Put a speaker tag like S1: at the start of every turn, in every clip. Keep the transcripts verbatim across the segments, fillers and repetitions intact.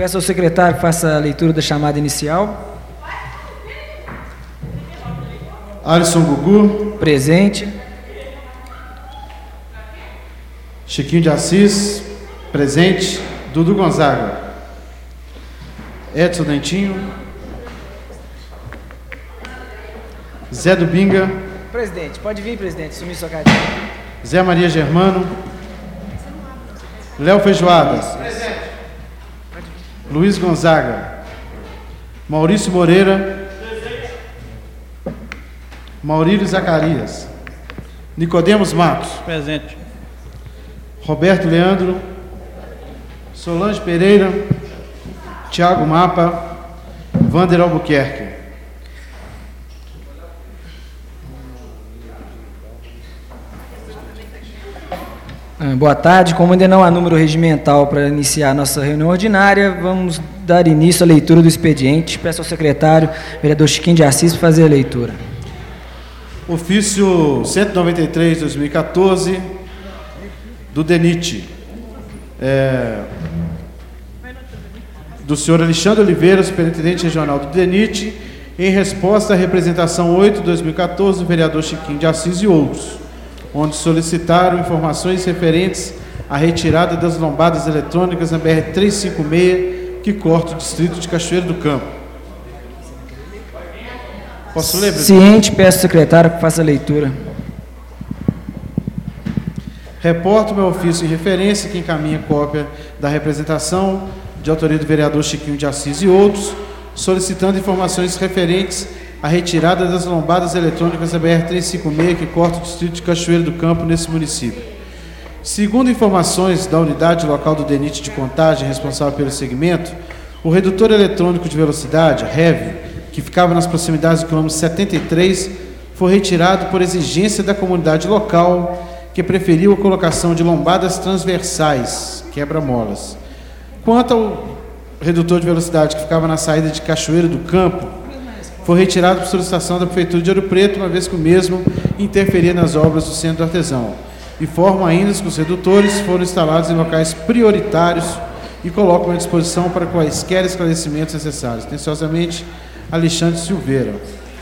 S1: Peço ao secretário que faça a leitura da chamada inicial.
S2: Alisson Gugu.
S1: Presente.
S2: Chiquinho de Assis. Presente. Dudu Gonzaga. Edson Dentinho. Zé do Binga.
S1: Presidente, pode vir, presidente, sumir sua cadeira.
S2: Zé Maria Germano. Léo Feijoada.
S3: Presente.
S2: Luiz Gonzaga. Maurício Moreira.
S3: Presente.
S2: Maurílio Zacarias. Nicodemos Matos.
S3: Presente.
S2: Roberto Leandro. Solange Pereira. Tiago Mapa. Vander Albuquerque.
S1: Boa tarde. Como ainda não há número regimental para iniciar a nossa reunião ordinária, vamos dar início à leitura do expediente. Peço ao secretário, vereador Chiquinho de Assis, para fazer a leitura.
S2: Ofício cento e noventa e três, dois mil e quatorze, do DENIT, é, do senhor Alexandre Oliveira, superintendente regional do DENIT, em resposta à representação oito, dois mil e quatorze, do vereador Chiquinho de Assis e outros, onde solicitaram informações referentes à retirada das lombadas eletrônicas na B R trezentos e cinquenta e seis, que corta o distrito de Cachoeiro do Campo. Posso ler, presidente?
S1: Ciente, peço ao secretário que faça a leitura.
S2: Reporto meu ofício em referência, que encaminha cópia da representação de autoria do vereador Chiquinho de Assis e outros, solicitando informações referentes à retirada das lombadas eletrônicas da B R trezentos e cinquenta e seis, que corta o distrito de Cachoeiro do Campo, nesse município. Segundo informações da unidade local do DENIT de contagem responsável pelo segmento, o redutor eletrônico de velocidade, R E V, que ficava nas proximidades do quilômetro setenta e três, foi retirado por exigência da comunidade local, que preferiu a colocação de lombadas transversais, quebra-molas. Quanto ao redutor de velocidade que ficava na saída de Cachoeiro do Campo, foi retirado por solicitação da Prefeitura de Ouro Preto, uma vez que o mesmo interferia nas obras do Centro do Artesão. Informam ainda que os redutores foram instalados em locais prioritários e colocam à disposição para quaisquer esclarecimentos necessários. Atenciosamente, Alexandre Silveira.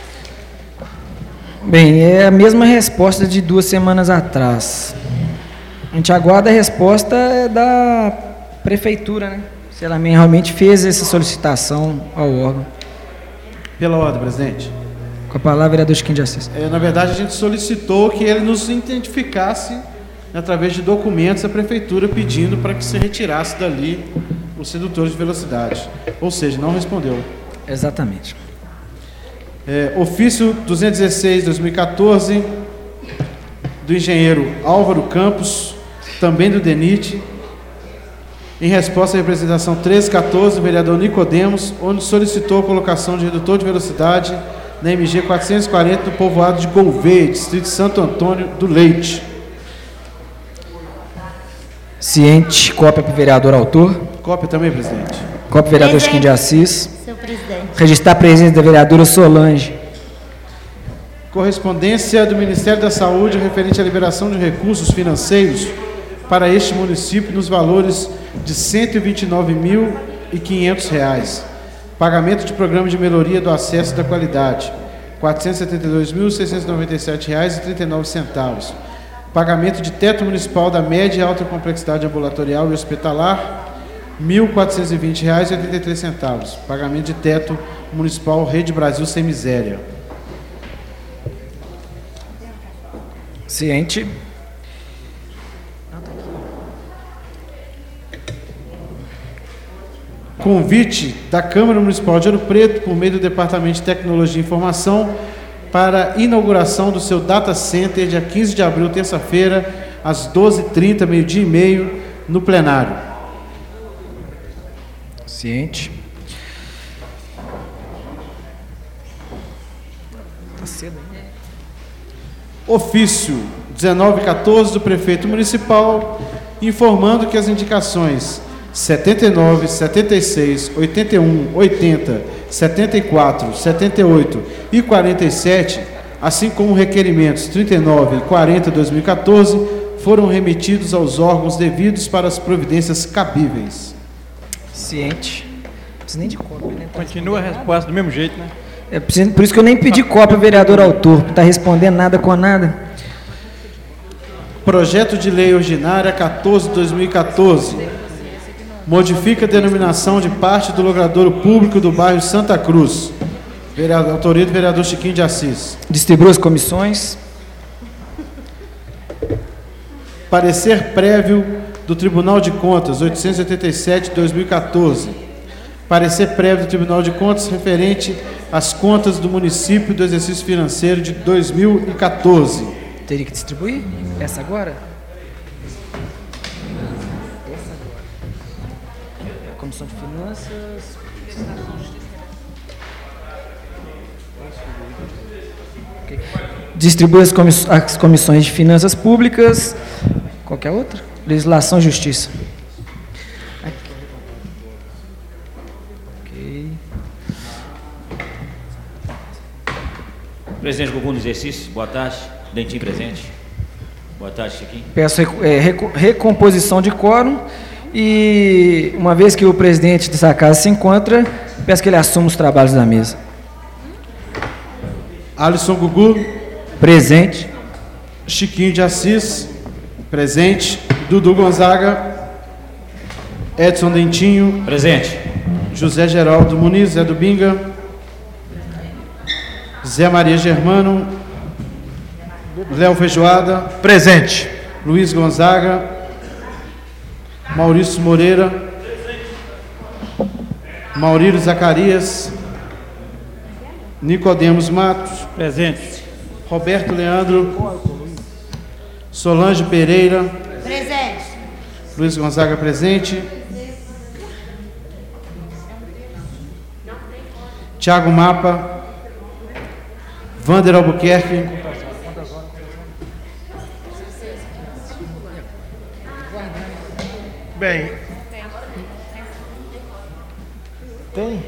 S1: Bem, é a mesma resposta de duas semanas atrás. A gente aguarda a resposta da Prefeitura, né? Se ela realmente fez essa solicitação ao órgão.
S2: Pela ordem, presidente.
S1: Com a palavra, vereador Chiquinho de Assis.
S2: É, na verdade, a gente solicitou que ele nos identificasse, através de documentos, a Prefeitura pedindo para que se retirasse dali os redutores de velocidade. Ou seja, não respondeu.
S1: Exatamente.
S2: É, ofício duzentos e dezesseis, dois mil e quatorze, do engenheiro Álvaro Campos, também do DENIT, em resposta à representação treze quatorze, do vereador Nicodemos, onde solicitou a colocação de redutor de velocidade na M G quatrocentos e quarenta do povoado de Gouveia, distrito de Santo Antônio do Leite.
S1: Ciente, cópia para o vereador autor.
S2: Cópia também, presidente.
S1: Cópia do vereador
S4: Presente.
S1: Chiquinho de Assis.
S4: Seu presidente.
S1: Registrar a presença da vereadora Solange.
S2: Correspondência do Ministério da Saúde referente à liberação de recursos financeiros para este município nos valores de cento e vinte e nove mil e quinhentos reais. Pagamento de programa de melhoria do acesso da qualidade, quatrocentos e setenta e dois mil, seiscentos e noventa e sete reais e trinta e nove centavos. Pagamento de teto municipal da média e alta complexidade ambulatorial e hospitalar, mil quatrocentos e vinte reais e oitenta e três centavos. Pagamento de teto municipal Rede Brasil Sem Miséria.
S1: Ciente.
S2: Convite da Câmara Municipal de Ouro Preto, por meio do Departamento de Tecnologia e Informação, para a inauguração do seu Data Center, dia quinze de abril, terça-feira, às doze e trinta, meio-dia e meio, no plenário.
S1: Ciente. Tá cedo, hein?
S2: Ofício dezenove quatorze do Prefeito Municipal, informando que as indicações setenta e nove, setenta e seis, oitenta e um, oitenta, setenta e quatro, setenta e oito e quarenta e sete, assim como requerimentos trinta e nove e quarenta de dois mil e quatorze, foram remetidos aos órgãos devidos para as providências cabíveis.
S1: Ciente. Precisa nem de cópia, né? Tá
S3: Continua a resposta do mesmo jeito, né?
S1: É, por isso que eu nem pedi cópia, vereador autor. Não está respondendo nada com nada.
S2: Projeto de Lei Ordinária quatorze de dois mil e quatorze. Modifica a denominação de parte do logradouro público do bairro Santa Cruz. Vereador, autoria do vereador Chiquinho de Assis.
S1: Distribua as comissões.
S2: Parecer prévio do Tribunal de Contas, oitocentos e oitenta e sete de dois mil e quatorze. Parecer prévio do Tribunal de Contas referente às contas do município do exercício financeiro de dois mil e quatorze.
S1: Teria que distribuir? Essa agora? Essa agora. Comissão de Finanças. Okay. Distribui as, comiss as comissões de Finanças Públicas. Qualquer outra? Legislação e Justiça. Aqui. Ok.
S4: Presidente Gugu no exercício, boa tarde. Dentinho presente. Boa tarde, Chiquinho.
S1: Peço é, recomposição de quórum e, uma vez que o presidente dessa casa se encontra, peço que ele assuma os trabalhos da mesa.
S2: Alisson Gugu.
S1: Presente.
S2: Chiquinho de Assis. Presente. Dudu Gonzaga. Edson Dentinho.
S4: Presente.
S2: José Geraldo Muniz, Zé do Binga. Zé Maria Germano. Léo Feijoada.
S3: Presente.
S2: Luiz Gonzaga. Maurício Moreira. Maurílio Zacarias. Nicodemos Matos.
S3: Presente.
S2: Roberto Leandro. Solange Pereira.
S5: Presente.
S2: Luiz Gonzaga presente. Tiago Mapa. Vander Albuquerque.
S3: Bem. Tem?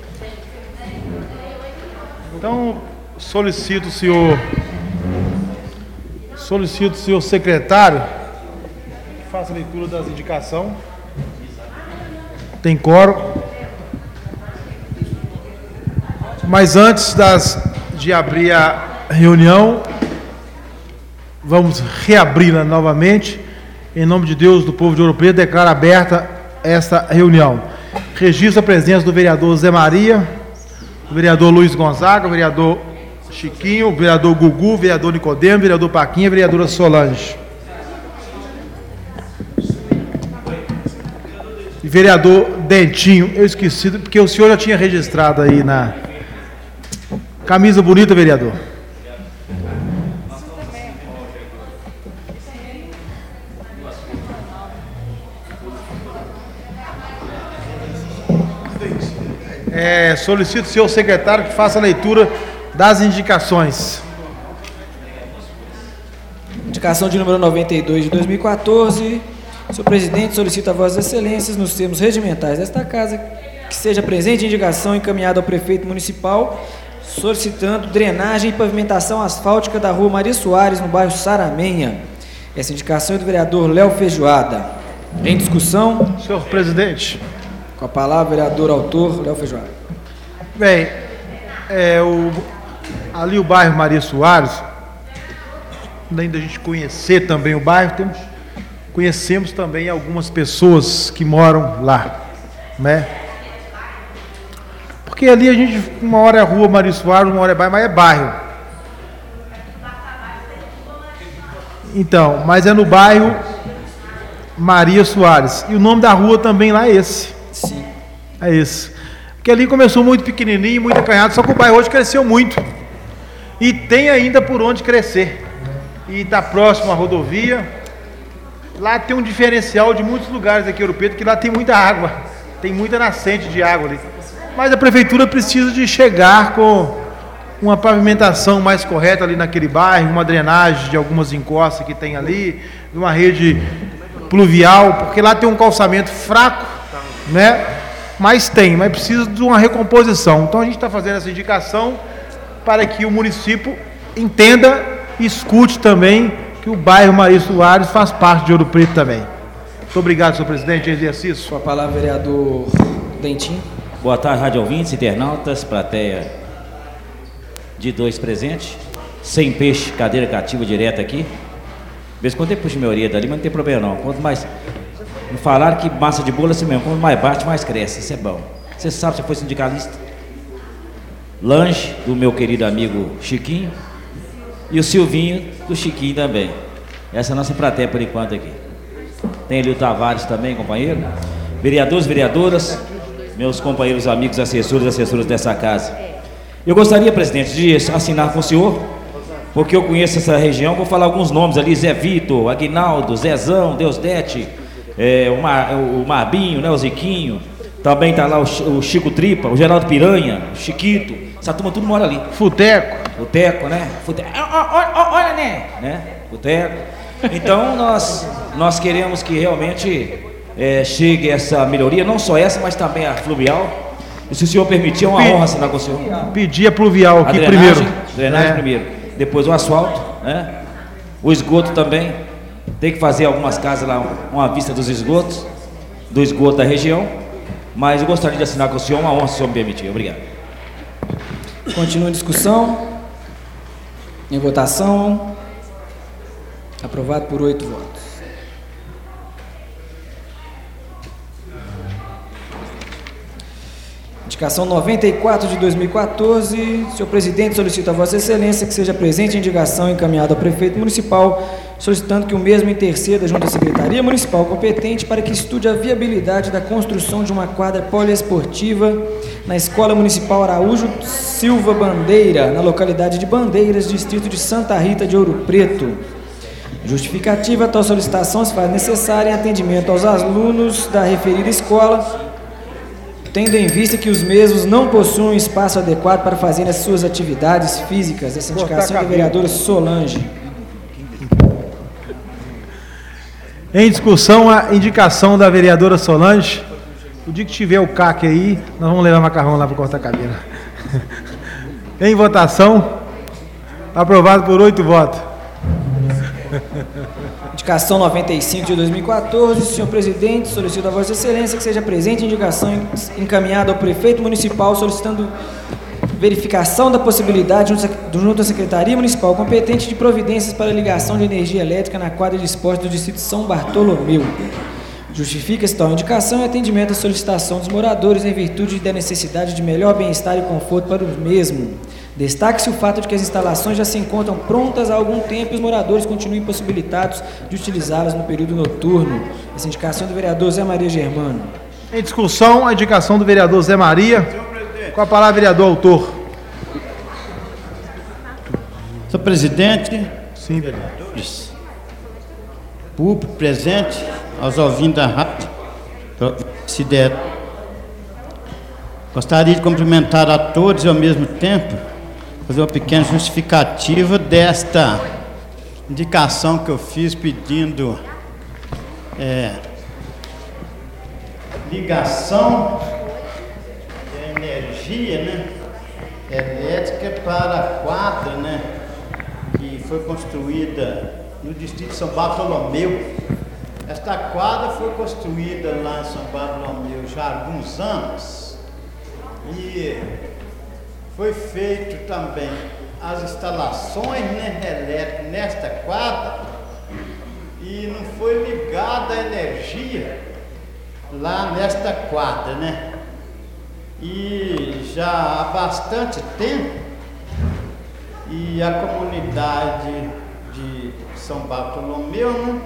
S3: Então, solicito o senhor, solicito o senhor secretário que faça a leitura das indicações. Tem quórum. Mas antes das, de abrir a reunião, vamos reabri-la novamente. Em nome de Deus, do povo de Ouro Preto, declaro aberta esta reunião. Registro a presença do vereador Zé Maria, do vereador Luiz Gonzaga, o vereador Chiquinho, o vereador Gugu, o vereador Nicodemo, o vereador Paquinha e a vereadora Solange. E vereador Dentinho, eu esqueci, porque o senhor já tinha registrado aí na... Camisa bonita, vereador. É, solicito ao senhor secretário que faça a leitura das indicações.
S1: Indicação de número noventa e dois de dois mil e quatorze. Senhor presidente, solicito a vossas excelências, nos termos regimentais desta casa, que seja presente indicação encaminhada ao prefeito municipal, solicitando drenagem e pavimentação asfáltica da rua Maria Soares, no bairro Saramenha. Essa indicação é do vereador Léo Feijoada. Em discussão?
S3: Senhor presidente.
S1: Com a palavra, vereador autor Léo Feijoada.
S3: Bem, é, o, ali o bairro Maria Soares, além da gente conhecer também o bairro, temos, conhecemos também algumas pessoas que moram lá, né? Porque ali a gente, uma hora é rua Maria Soares, uma hora é bairro, mas é bairro. Então, mas é no bairro Maria Soares. E o nome da rua também lá é esse.
S1: Sim.
S3: É esse. Porque ali começou muito pequenininho, muito acanhado, só que o bairro hoje cresceu muito. E tem ainda por onde crescer. E está próximo à rodovia. Lá tem um diferencial de muitos lugares aqui em Ouro Preto, que lá tem muita água. Tem muita nascente de água ali. Mas a prefeitura precisa de chegar com uma pavimentação mais correta ali naquele bairro, uma drenagem de algumas encostas que tem ali, uma rede pluvial, porque lá tem um calçamento fraco, né? Mas tem, mas precisa de uma recomposição. Então a gente está fazendo essa indicação para que o município entenda e escute também que o bairro Maria Soares faz parte de Ouro Preto também. Muito obrigado, senhor presidente. Exercício.
S1: Com a palavra, vereador Dentinho.
S4: Boa tarde, rádio ouvintes, internautas, plateia de dois presentes. Sem peixe, cadeira cativa direta aqui. De vez em quando tem puxa minha orelha ali, mas não tem problema não. Quanto mais... Me falaram que massa de bolo é assim mesmo. Quanto mais bate, mais cresce. Isso é bom. Você sabe, você foi sindicalista. Lanche, do meu querido amigo Chiquinho. E o Silvinho, do Chiquinho também. Essa é a nossa plateia por enquanto aqui. Tem ali o Tavares também, companheiro. Vereadores, vereadoras, meus companheiros, amigos, assessores e assessoras dessa casa. Eu gostaria, presidente, de assinar com o senhor, porque eu conheço essa região. Vou falar alguns nomes ali: Zé Vitor, Aguinaldo, Zezão, Deusdete, é, o, Mar, o Marbinho, né, o Ziquinho. Também está lá o, o Chico Tripa, o Geraldo Piranha, o Chiquito. Essa turma tudo mora ali.
S3: Futeco.
S4: Futeco, né? Futeco. Olha, né? né? Futeco. Então nós, nós queremos que realmente é, chegue essa melhoria, não só essa, mas também a fluvial. E se o senhor permitir, é uma honra assinar com o senhor.
S3: Pedir a pluvial aqui
S4: a drenagem,
S3: primeiro.
S4: Drenagem
S3: é.
S4: primeiro. Depois o asfalto, né? O esgoto também. Tem que fazer algumas casas lá, uma vista dos esgotos, do esgoto da região. Mas eu gostaria de assinar com o senhor, uma honra, se o senhor me permitir. Obrigado.
S1: Continua a discussão. Em votação. Aprovado por oito votos. Indicação noventa e quatro de dois mil e quatorze. Senhor presidente, solicito a Vossa Excelência que seja presente a indicação encaminhada ao prefeito municipal, solicitando que o mesmo interceda junto à Secretaria Municipal competente para que estude a viabilidade da construção de uma quadra poliesportiva na Escola Municipal Araújo Silva Bandeira, na localidade de Bandeiras, distrito de Santa Rita de Ouro Preto. Justificativa: tal solicitação se faz necessária em atendimento aos alunos da referida escola, tendo em vista que os mesmos não possuem espaço adequado para fazer as suas atividades físicas. Essa indicação da vereadora Solange.
S3: Em discussão, a indicação da vereadora Solange. O dia que tiver o C A C aí, nós vamos levar macarrão lá para cortar a cadeira. Em votação, aprovado por oito votos.
S1: Indicação noventa e cinco de dois mil e quatorze. Senhor presidente, solicito a Vossa Excelência que seja presente a indicação encaminhada ao prefeito municipal, solicitando verificação da possibilidade, junto à Secretaria Municipal competente, de providências para a ligação de energia elétrica na quadra de esporte do distrito de São Bartolomeu. Justifica-se tal indicação e atendimento à solicitação dos moradores em virtude da necessidade de melhor bem-estar e conforto para os mesmos. Destaque-se o fato de que as instalações já se encontram prontas há algum tempo e os moradores continuam impossibilitados de utilizá-las no período noturno. Essa indicação do vereador Zé Maria Germano.
S3: Em discussão, a indicação do vereador Zé Maria. Com a palavra, vereador autor.
S5: Senhor presidente.
S3: Sim, vereador.
S5: Público presente, aos ouvintes da rádio, considero. Gostaria de cumprimentar a todos e, ao mesmo tempo, fazer uma pequena justificativa desta indicação que eu fiz pedindo é, ligação de energia, né, elétrica para a quadra, né, que foi construída no distrito de São Bartolomeu. Esta quadra foi construída lá em São Bartolomeu já há alguns anos e foi feito também as instalações, né, elétricas nesta quadra e não foi ligada a energia lá nesta quadra, né? E já há bastante tempo e a comunidade de São Bartolomeu, né,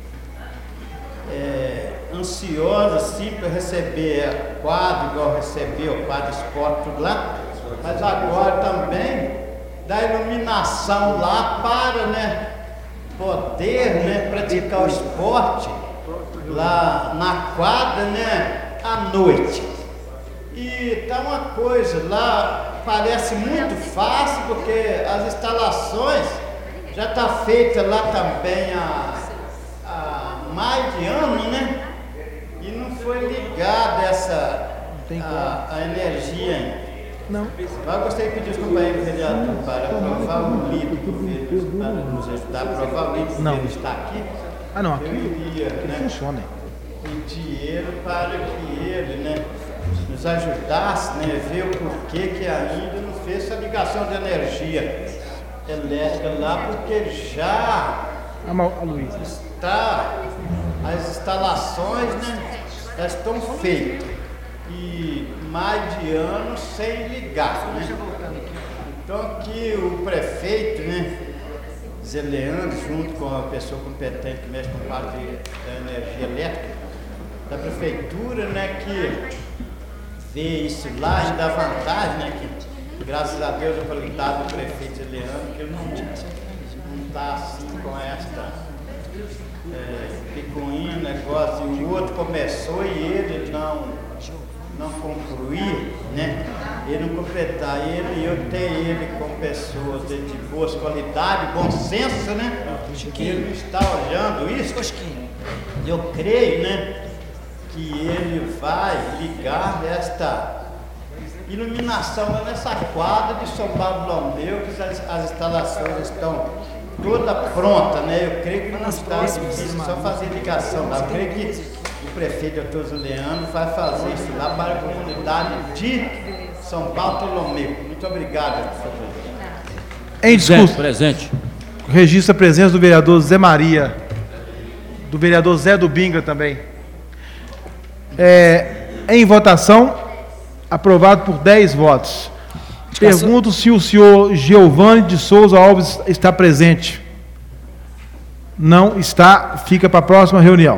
S5: é, ansiosa sim para receber a quadra, igual recebeu o quadro esporte lá, mas agora também da iluminação lá para, né, poder, né, praticar o esporte lá na quadra, né, à noite. E tá uma coisa lá, parece muito fácil, porque as instalações já está feita lá também há, há mais de ano, né? E não foi ligada essa a, a energia ainda.
S3: Não.
S5: Eu gostaria de pedir aos companheiros vereadores para aprovar o livro do governo, para nos ajudar a aprovar o livro do governo está aqui.
S3: Ah, não, aqui,
S5: eu iria,
S3: aqui
S5: né,
S3: funciona.
S5: pedir ele para que ele, né, nos nos ajudasse, né, a ver o porquê que ainda não fez essa ligação de energia elétrica lá, porque já está, as instalações, né, já estão feitas e mais de ano sem ligar, né? Então que o prefeito, né, Zé Leandro, junto com a pessoa competente que mexe com parte da energia elétrica da prefeitura, né, que vê isso lá e dá vantagem, né, que graças a Deus a qualidade do prefeito Zé Leandro, que ele não está assim com esta é, picuinha, negócio, e o outro começou e ele não, não concluir, né, ele não completar, ele, eu tenho ele com pessoas de, de boas qualidades, bom senso, né, que ele está olhando isso, eu creio, né, que ele vai ligar esta iluminação nessa quadra de São Bartolomeu, que as, as instalações estão toda pronta, né? Eu creio que não está difícil só fazer ligação lá. Eu creio que o prefeito doutor Zuliano vai fazer isso lá para a comunidade de São Bartolomeu. Muito obrigado, professor.
S3: Em discurso,
S4: presente.
S3: Registra a presença do vereador Zé Maria, do vereador Zé do Binga também. É, em votação, aprovado por dez votos. Pergunto se o senhor Giovanni de Souza Alves está presente. Não está, fica para a próxima reunião.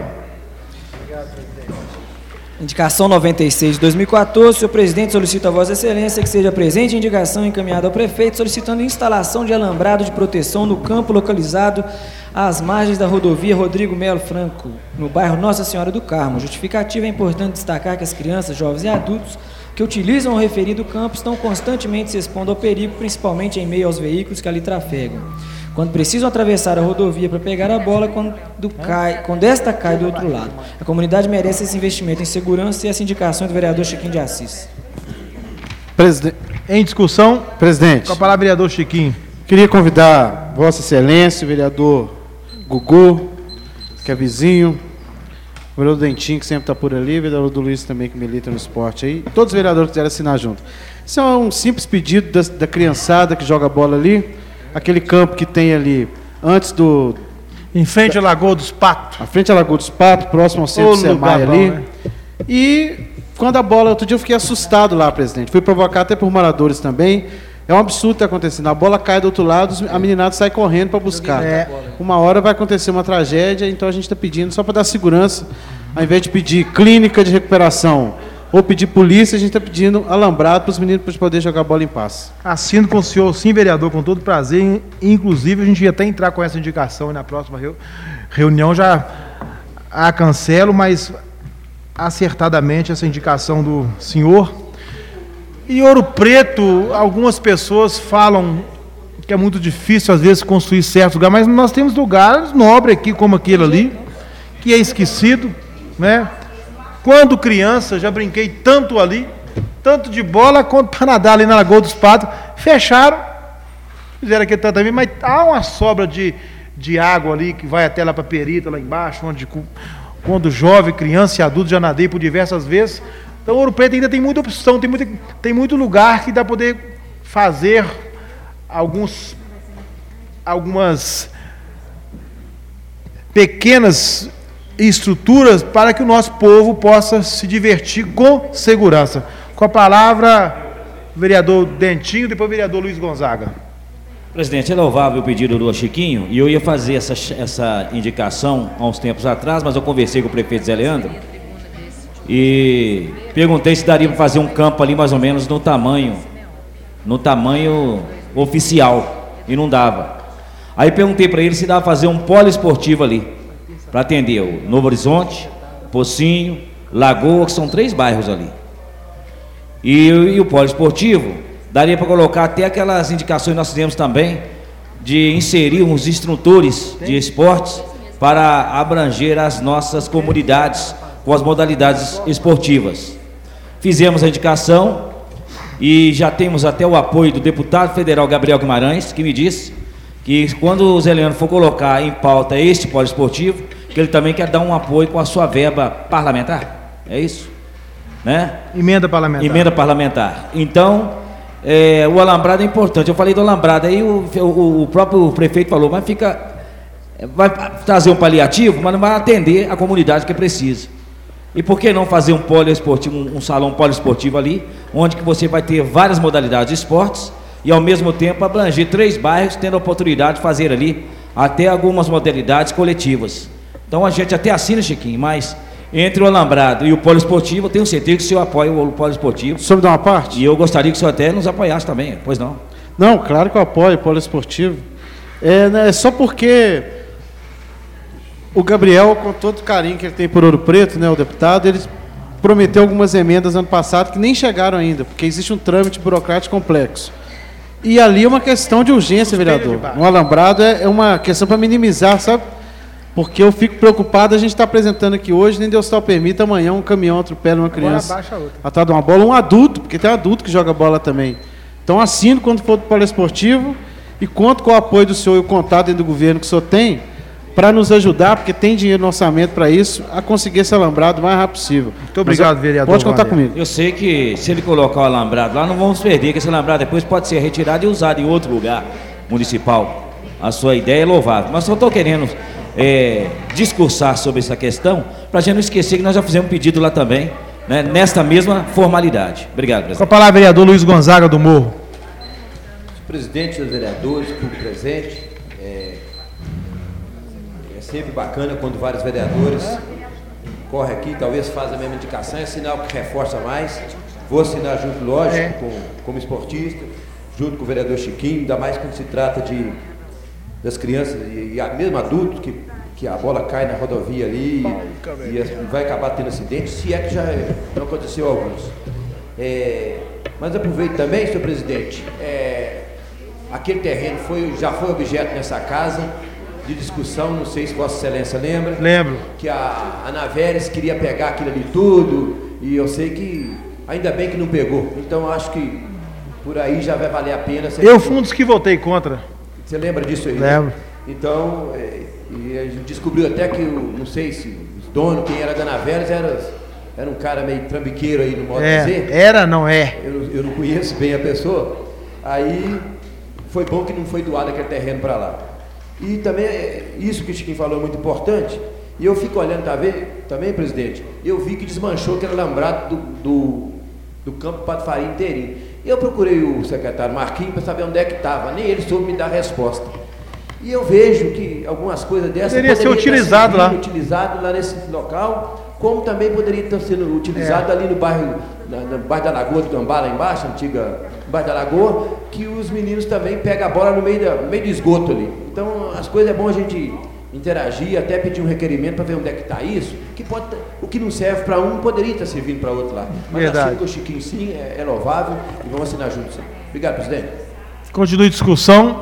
S1: Indicação noventa e seis de dois mil e quatorze, o senhor presidente solicita a Vossa Excelência que seja presente a indicação encaminhada ao prefeito solicitando instalação de alambrado de proteção no campo localizado às margens da rodovia Rodrigo Melo Franco, no bairro Nossa Senhora do Carmo. Justificativa: é importante destacar que as crianças, jovens e adultos que utilizam o referido campo estão constantemente se expondo ao perigo, principalmente em meio aos veículos que ali trafegam. Quando precisam atravessar a rodovia para pegar a bola, quando, cai, quando esta cai do outro lado. A comunidade merece esse investimento em segurança e essa indicação do vereador Chiquinho de Assis.
S3: Presidente. Em discussão,
S2: presidente,
S3: com a palavra, vereador Chiquinho.
S2: Queria convidar Vossa Excelência, o vereador Gugu, que é vizinho, o vereador Dentinho, que sempre está por ali, o vereador do Luiz também, que milita no esporte aí, todos os vereadores que quiserem assinar junto. Isso é um simples pedido da, da criançada que joga bola ali, aquele campo que tem ali, antes do...
S3: Em frente à Lagoa dos Patos.
S2: À frente à Lagoa dos Patos, próximo ao centro do SEMAI ali. Bom, né? E quando a bola, outro dia eu fiquei assustado lá, presidente, fui provocar até por moradores também. É um absurdo que está acontecendo. A bola cai do outro lado, a meninada sai correndo para buscar. É. Uma hora vai acontecer uma tragédia, então a gente está pedindo só para dar segurança, ao invés de pedir clínica de recuperação ou pedir polícia, a gente está pedindo alambrado para os meninos para poder jogar bola em paz.
S3: Assino com o senhor, sim, vereador, com todo prazer. Inclusive, a gente ia até entrar com essa indicação na próxima reunião, já a cancelo, mas acertadamente essa indicação do senhor. E Ouro Preto, algumas pessoas falam que é muito difícil, às vezes, construir certos lugares, mas nós temos lugares nobres aqui, como aquele ali, que é esquecido, né? Quando criança, já brinquei tanto ali, tanto de bola, quanto para nadar ali na Lagoa dos Patos. Fecharam, fizeram aqui também, mas há uma sobra de, de água ali, que vai até lá para Perita, lá embaixo, onde quando jovem, criança e adulto já nadei por diversas vezes. Então, Ouro Preto ainda tem muita opção, tem muito, tem muito lugar que dá para poder fazer alguns, algumas pequenas estruturas para que o nosso povo possa se divertir com segurança. Com a palavra, vereador Dentinho, depois vereador Luiz Gonzaga.
S4: Presidente, é louvável o pedido do Chiquinho, e eu ia fazer essa, essa indicação há uns tempos atrás, mas eu conversei com o prefeito Zé Leandro e perguntei se daria para fazer um campo ali mais ou menos no tamanho, no tamanho oficial, e não dava. Aí perguntei para ele se dava para fazer um poliesportivo ali, para atender o Novo Horizonte, Pocinho, Lagoa, que são três bairros ali. E, e o poliesportivo, daria para colocar até aquelas indicações que nós fizemos também, de inserir uns instrutores de esportes para abranger as nossas comunidades com as modalidades esportivas. Fizemos a indicação e já temos até o apoio do deputado federal Gabriel Guimarães, que me disse que quando o Zé Leandro for colocar em pauta este poliesportivo, que ele também quer dar um apoio com a sua verba parlamentar. É isso? né?
S3: Emenda parlamentar.
S4: Emenda parlamentar. Então, é, o alambrado é importante. Eu falei do alambrado, aí o, o, o próprio prefeito falou, mas fica, vai trazer um paliativo, mas não vai atender a comunidade que precisa. E por que não fazer um poliesportivo, um, um salão poliesportivo ali, onde que você vai ter várias modalidades de esportes e ao mesmo tempo abranger três bairros, tendo a oportunidade de fazer ali até algumas modalidades coletivas. Então a gente até assina, Chiquinho, mas entre o alambrado e o poliesportivo, eu tenho certeza que o senhor apoia o poliesportivo.
S2: O senhor me dá uma parte?
S4: E eu gostaria que o senhor até nos apoiasse também, pois não?
S2: Não, claro que eu apoio o poliesportivo. É, né, só porque o Gabriel, com todo o carinho que ele tem por Ouro Preto, né, o deputado, ele prometeu algumas emendas ano passado que nem chegaram ainda, porque existe um trâmite burocrático complexo. E ali é uma questão de urgência, vereador. Um alambrado é, é uma questão para minimizar, sabe? Porque eu fico preocupado, a gente está apresentando aqui hoje, nem Deus tal permita, amanhã um caminhão atropela uma criança atrás de uma bola, um adulto, porque tem adulto que joga bola também. Então assino quando for do poliesportivo e conto com o apoio do senhor e o contato dentro do governo que o senhor tem, para nos ajudar, porque tem dinheiro no orçamento para isso, a conseguir esse alambrado o mais rápido possível.
S3: Muito obrigado,
S2: eu,
S3: vereador.
S2: Pode contar comigo.
S4: Eu sei que se ele colocar o alambrado lá, não vamos perder, que esse alambrado depois pode ser retirado e usado em outro lugar municipal. A sua ideia é louvável, mas só estou querendo é, discursar sobre essa questão, para a gente não esquecer que nós já fizemos um pedido lá também, né, nesta mesma formalidade. Obrigado, presidente.
S3: Com a palavra, vereador Luiz Gonzaga do Morro.
S6: Presidente, os vereadores, público presente, é, é sempre bacana quando vários vereadores correm aqui, talvez fazem a mesma indicação, é sinal que reforça mais. Vou assinar junto, lógico, é. com, como esportista, junto com o vereador Chiquinho, ainda mais quando se trata de, das crianças e, e a mesmo adultos, que, que a bola cai na rodovia ali e, e vai acabar tendo acidente, se é que já não aconteceu alguns. É, mas aproveito também, senhor presidente, é, aquele terreno foi, já foi objeto nessa casa de discussão, não sei se Vossa Excelência lembra.
S3: Lembro.
S6: Que a Ana Veres queria pegar aquilo ali tudo, e eu sei que, ainda bem que não pegou. Então acho que por aí já vai valer a pena.
S3: Eu fui um dos que votei contra.
S6: Você lembra disso aí?
S3: Lembro.
S6: Né? Então, é, e a gente descobriu até que, não sei se os donos, quem era da Ana Veres, era, era um cara meio trambiqueiro aí no modo
S3: é,
S6: de dizer.
S3: Era, não é.
S6: Eu, eu não conheço bem a pessoa. Aí foi bom que não foi doado aquele terreno para lá. E também, isso que o Chiquinho falou é muito importante, e eu fico olhando, tá vendo, também, presidente, eu vi que desmanchou aquele alambrado do, do, do campo Pato Faria inteirinho. Eu procurei o secretário Marquinhos para saber onde é que estava, nem ele soube me dar resposta. E eu vejo que algumas coisas dessas
S3: poderia ser utilizado lá.
S6: utilizado lá nesse local, como também poderia estar sendo utilizado é. ali no bairro, na, no bairro da Lagoa do Gambá, lá embaixo, antiga bairro da Lagoa, que os meninos também pegam a bola no meio, da, no meio do esgoto ali. Então, as coisas é bom a gente interagir, até pedir um requerimento para ver onde é que está isso, que pode, o que não serve para um poderia estar servindo para outro lá. Mas
S3: verdade.
S6: Assim, com o Chiquinho sim, é, é louvável, e vamos assinar juntos. Obrigado, presidente.
S3: Continue a discussão.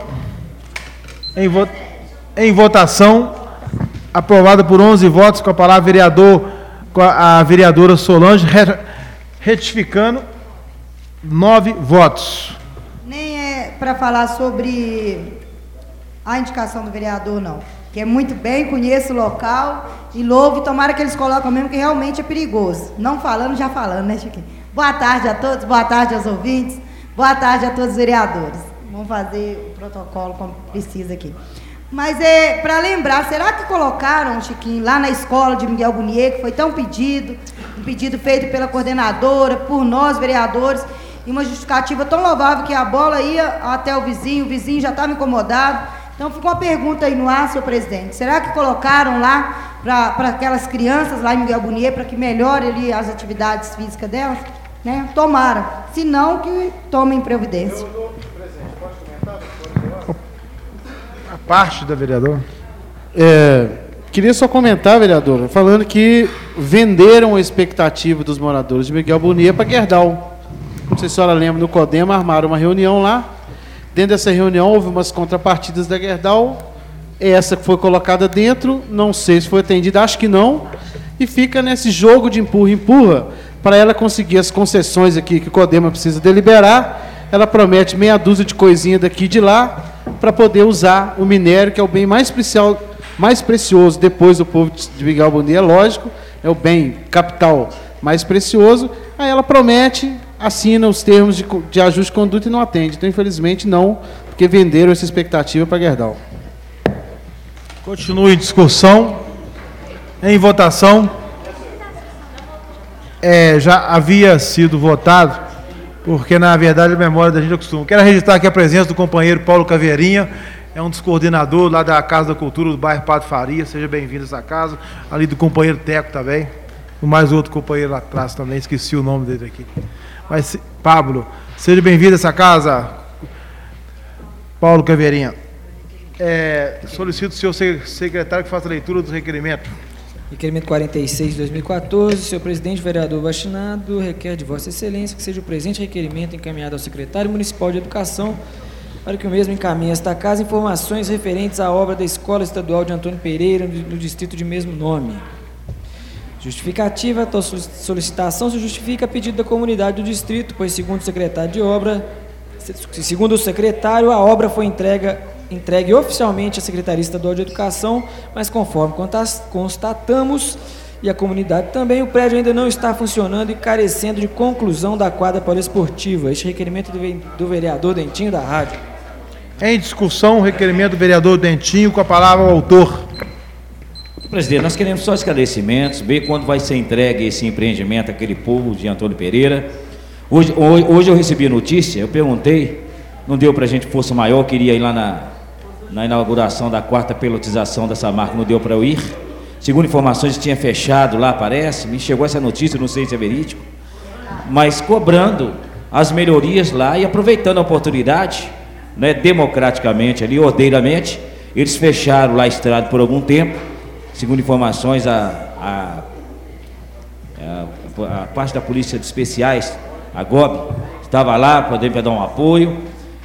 S3: Em, vo... em votação, aprovada por onze votos, com a palavra vereador, com a, a vereadora Solange, retificando, nove votos.
S7: Nem é para falar sobre a indicação do vereador, não. Que é muito bem, conheço o local e louvo, e tomara que eles colocam mesmo, que realmente é perigoso. Não falando, já falando, né, Chiquinho? Boa tarde a todos, boa tarde aos ouvintes, boa tarde a todos os vereadores. Vamos fazer o protocolo como precisa aqui. Mas é para lembrar, será que colocaram, Chiquinho, lá na escola de Miguel Bunier, que foi tão pedido, um pedido feito pela coordenadora, por nós, vereadores, e uma justificativa tão louvável que a bola ia até o vizinho, o vizinho já estava incomodado. Então, ficou uma pergunta aí no ar, senhor presidente. Será que colocaram lá para aquelas crianças lá em Miguel Bunier, para que melhore ali as atividades físicas delas? Né? Tomara. Se não, que tomem providência.
S3: A parte da vereadora.
S2: É, queria só comentar, vereadora, falando que venderam a expectativa dos moradores de Miguel Bunier para Gerdau. Não sei se a senhora lembra, no CODEMA armaram uma reunião lá. Dentro dessa reunião houve umas contrapartidas da Gerdau. Essa que foi colocada dentro, não sei se foi atendida, acho que não. E fica nesse jogo de empurra-empurra para ela conseguir as concessões aqui que o CODEMA precisa deliberar. Ela promete meia dúzia de coisinha daqui e de lá para poder usar o minério, que é o bem mais, precial, mais precioso depois do povo de Miguel Bunier, é lógico, é o bem capital mais precioso, Aí ela promete, assina os termos de, de ajuste de conduta e não atende. Então, infelizmente, não, porque venderam essa expectativa para Gerdau.
S3: Continue em discussão. Em votação. É, já havia sido votado, porque, na verdade, a memória da gente é costume. Quero registrar aqui a presença do companheiro Paulo Caveirinha, é um dos coordenadores lá da Casa da Cultura do bairro Padre Faria. Seja bem-vindo a essa casa. Ali do companheiro Teco também. E mais outro companheiro lá atrás também, esqueci o nome dele aqui. Mas, Pablo, seja bem-vindo a essa casa, Paulo Caveirinha. É, solicito o senhor secretário que faça a leitura do requerimento.
S1: Requerimento quarenta e seis de dois mil e quatorze, senhor presidente, vereador Bastinado, requer de Vossa Excelência que seja o presente requerimento encaminhado ao secretário municipal de Educação para que o mesmo encaminhe a esta casa informações referentes à obra da Escola Estadual de Antônio Pereira, no distrito de mesmo nome. Justificativa, a tal solicitação se justifica a pedido da comunidade do distrito, pois, segundo o secretário de obra, segundo o secretário, a obra foi entregue, entregue oficialmente à Secretaria Estadual de Educação, mas conforme constatamos, e a comunidade também, o prédio ainda não está funcionando e carecendo de conclusão da quadra poliesportiva. Este requerimento do vereador Dentinho da Rádio.
S3: Em discussão, o requerimento do vereador Dentinho, com a palavra ao autor.
S4: Presidente, nós queremos só esclarecimentos, ver quando vai ser entregue esse empreendimento àquele povo de Antônio Pereira. Hoje, hoje eu recebi a notícia, eu perguntei, não deu para a gente força maior, queria ir lá na, na inauguração da quarta pelotização dessa marca, não deu para eu ir. Segundo informações, tinha fechado lá, parece, me chegou essa notícia, não sei se é verídico, mas cobrando as melhorias lá e aproveitando a oportunidade, né, democraticamente ali, ordeiramente, eles fecharam lá a estrada por algum tempo. Segundo informações, a, a, a, a parte da Polícia de Especiais, a G O B, estava lá para dar um apoio,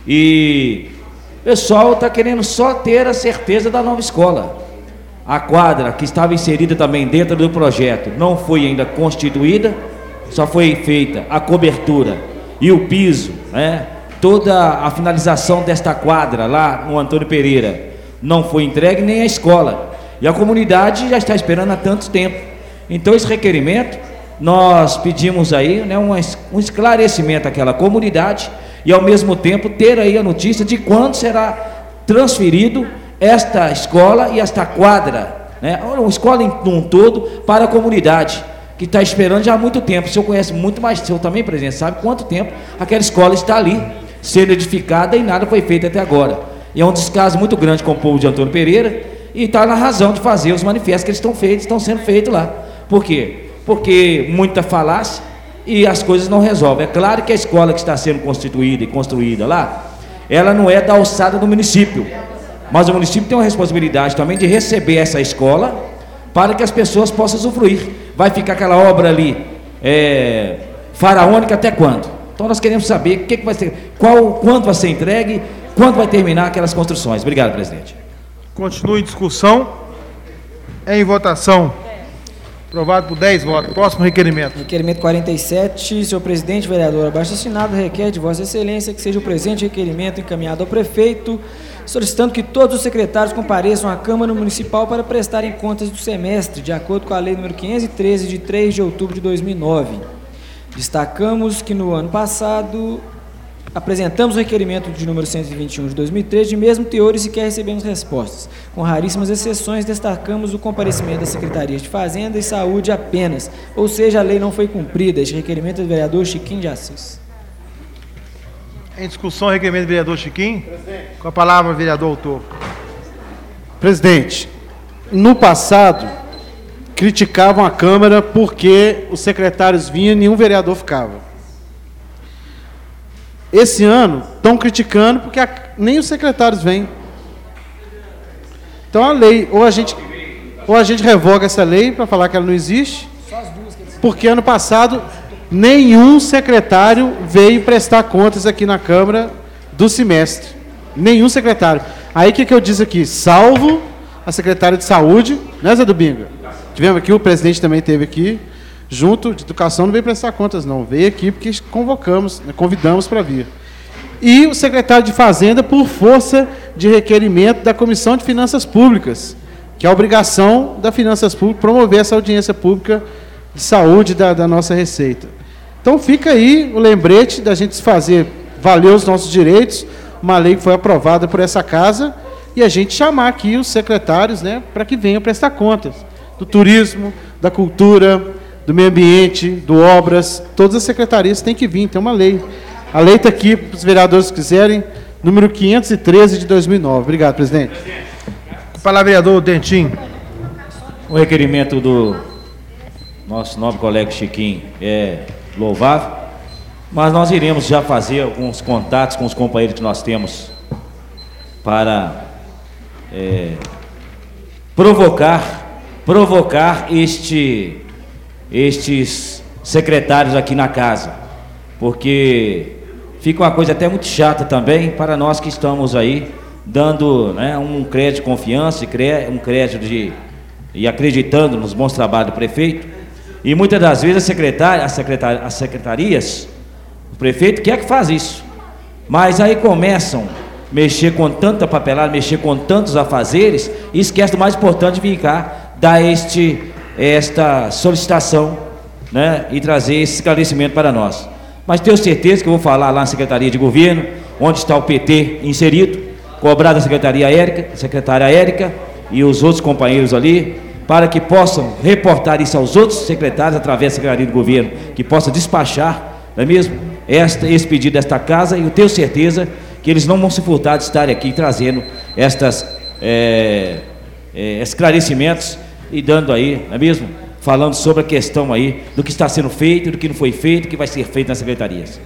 S4: e o pessoal está querendo só ter a certeza da nova escola. A quadra, que estava inserida também dentro do projeto, não foi ainda constituída, só foi feita a cobertura e o piso, né? Toda a finalização desta quadra lá no Antônio Pereira não foi entregue, nem a escola. E a comunidade já está esperando há tanto tempo. Então, esse requerimento, nós pedimos aí, né, um, um esclarecimento àquela comunidade e, ao mesmo tempo, ter aí a notícia de quando será transferido esta escola e esta quadra, né, uma escola em um todo para a comunidade, que está esperando já há muito tempo. O senhor conhece muito mais, o senhor também, presidente, sabe quanto tempo aquela escola está ali, sendo edificada e nada foi feito até agora. E é um descaso muito grande com o povo de Antônio Pereira, e está na razão de fazer os manifestos que eles estão feitos, estão sendo feitos lá. Por quê? Porque muita falácia e as coisas não resolvem. É claro que a escola que está sendo constituída e construída lá, ela não é da alçada do município, mas o município tem uma responsabilidade também de receber essa escola para que as pessoas possam usufruir. Vai ficar aquela obra ali é, faraônica até quando? Então nós queremos saber o que, que vai ser, qual, quando vai ser entregue, quando vai terminar aquelas construções. Obrigado, presidente.
S3: Continue em discussão. Em votação. Aprovado por dez votos. Próximo requerimento.
S1: Requerimento quarenta e sete, senhor presidente, vereador abaixo assinado, requer de Vossa Excelência que seja o presente requerimento encaminhado ao prefeito, solicitando que todos os secretários compareçam à Câmara Municipal para prestarem contas do semestre, de acordo com a Lei número quinhentos e treze, de três de outubro de dois mil e nove. Destacamos que no ano passado apresentamos o requerimento de número cento e vinte e um de dois mil e treze, de mesmo teor, e sequer recebemos respostas. Com raríssimas exceções, destacamos o comparecimento das Secretarias de Fazenda e Saúde apenas, ou seja, a lei não foi cumprida. Este requerimento é do vereador Chiquinho de Assis.
S3: Em discussão, requerimento do vereador Chiquinho. Presidente. Com a palavra, vereador autor.
S2: Presidente, no passado, criticavam a Câmara porque os secretários vinham e nenhum vereador ficava. Esse ano, estão criticando porque a, nem os secretários vêm. Então, a lei, ou a gente, ou a gente revoga essa lei para falar que ela não existe, porque ano passado nenhum secretário veio prestar contas aqui na Câmara do semestre. Nenhum secretário. Aí, o que, que eu disse aqui? Salvo a secretária de Saúde, né, Zé do Binga? Tivemos aqui, o presidente também esteve aqui, junto de Educação, não veio prestar contas, não. Veio aqui porque convocamos, né, convidamos para vir. E o secretário de Fazenda, por força de requerimento da Comissão de Finanças Públicas, que é a obrigação da Finanças Públicas promover essa audiência pública de saúde da, da nossa Receita. Então fica aí o lembrete da gente fazer valer os nossos direitos, uma lei que foi aprovada por essa casa, e a gente chamar aqui os secretários, né, para que venham prestar contas do turismo, da cultura, do meio ambiente, do obras. Todas as secretarias têm que vir, tem uma lei. A lei está aqui para os vereadores que quiserem, número quinhentos e treze de dois mil e nove. Obrigado, presidente.
S3: Palavra, vereador Dentinho.
S4: O requerimento do nosso nobre colega Chiquinho é louvável, mas nós iremos já fazer alguns contatos com os companheiros que nós temos para é, provocar, provocar este, estes secretários aqui na casa, porque fica uma coisa até muito chata também para nós que estamos aí dando, né, um crédito de confiança, um crédito de, e acreditando nos bons trabalhos do prefeito, e muitas das vezes a secretária, a secretária, as secretarias, o prefeito quer que faz isso, mas aí começam a mexer com tanta papelada, mexer com tantos afazeres, e esquece do mais importante, vir cá, dar este, esta solicitação, né, e trazer esse esclarecimento para nós. Mas tenho certeza que eu vou falar lá na Secretaria de Governo, onde está o P T inserido, cobrar da Secretaria Érica, secretária Érica e os outros companheiros ali, para que possam reportar isso aos outros secretários, através da Secretaria de Governo, que possa despachar, não é mesmo, esta, esse pedido desta casa, e eu tenho certeza que eles não vão se furtar de estar aqui trazendo estas é, é, esclarecimentos e dando aí, não é mesmo, falando sobre a questão aí do que está sendo feito, do que não foi feito, do que vai ser feito nas secretarias.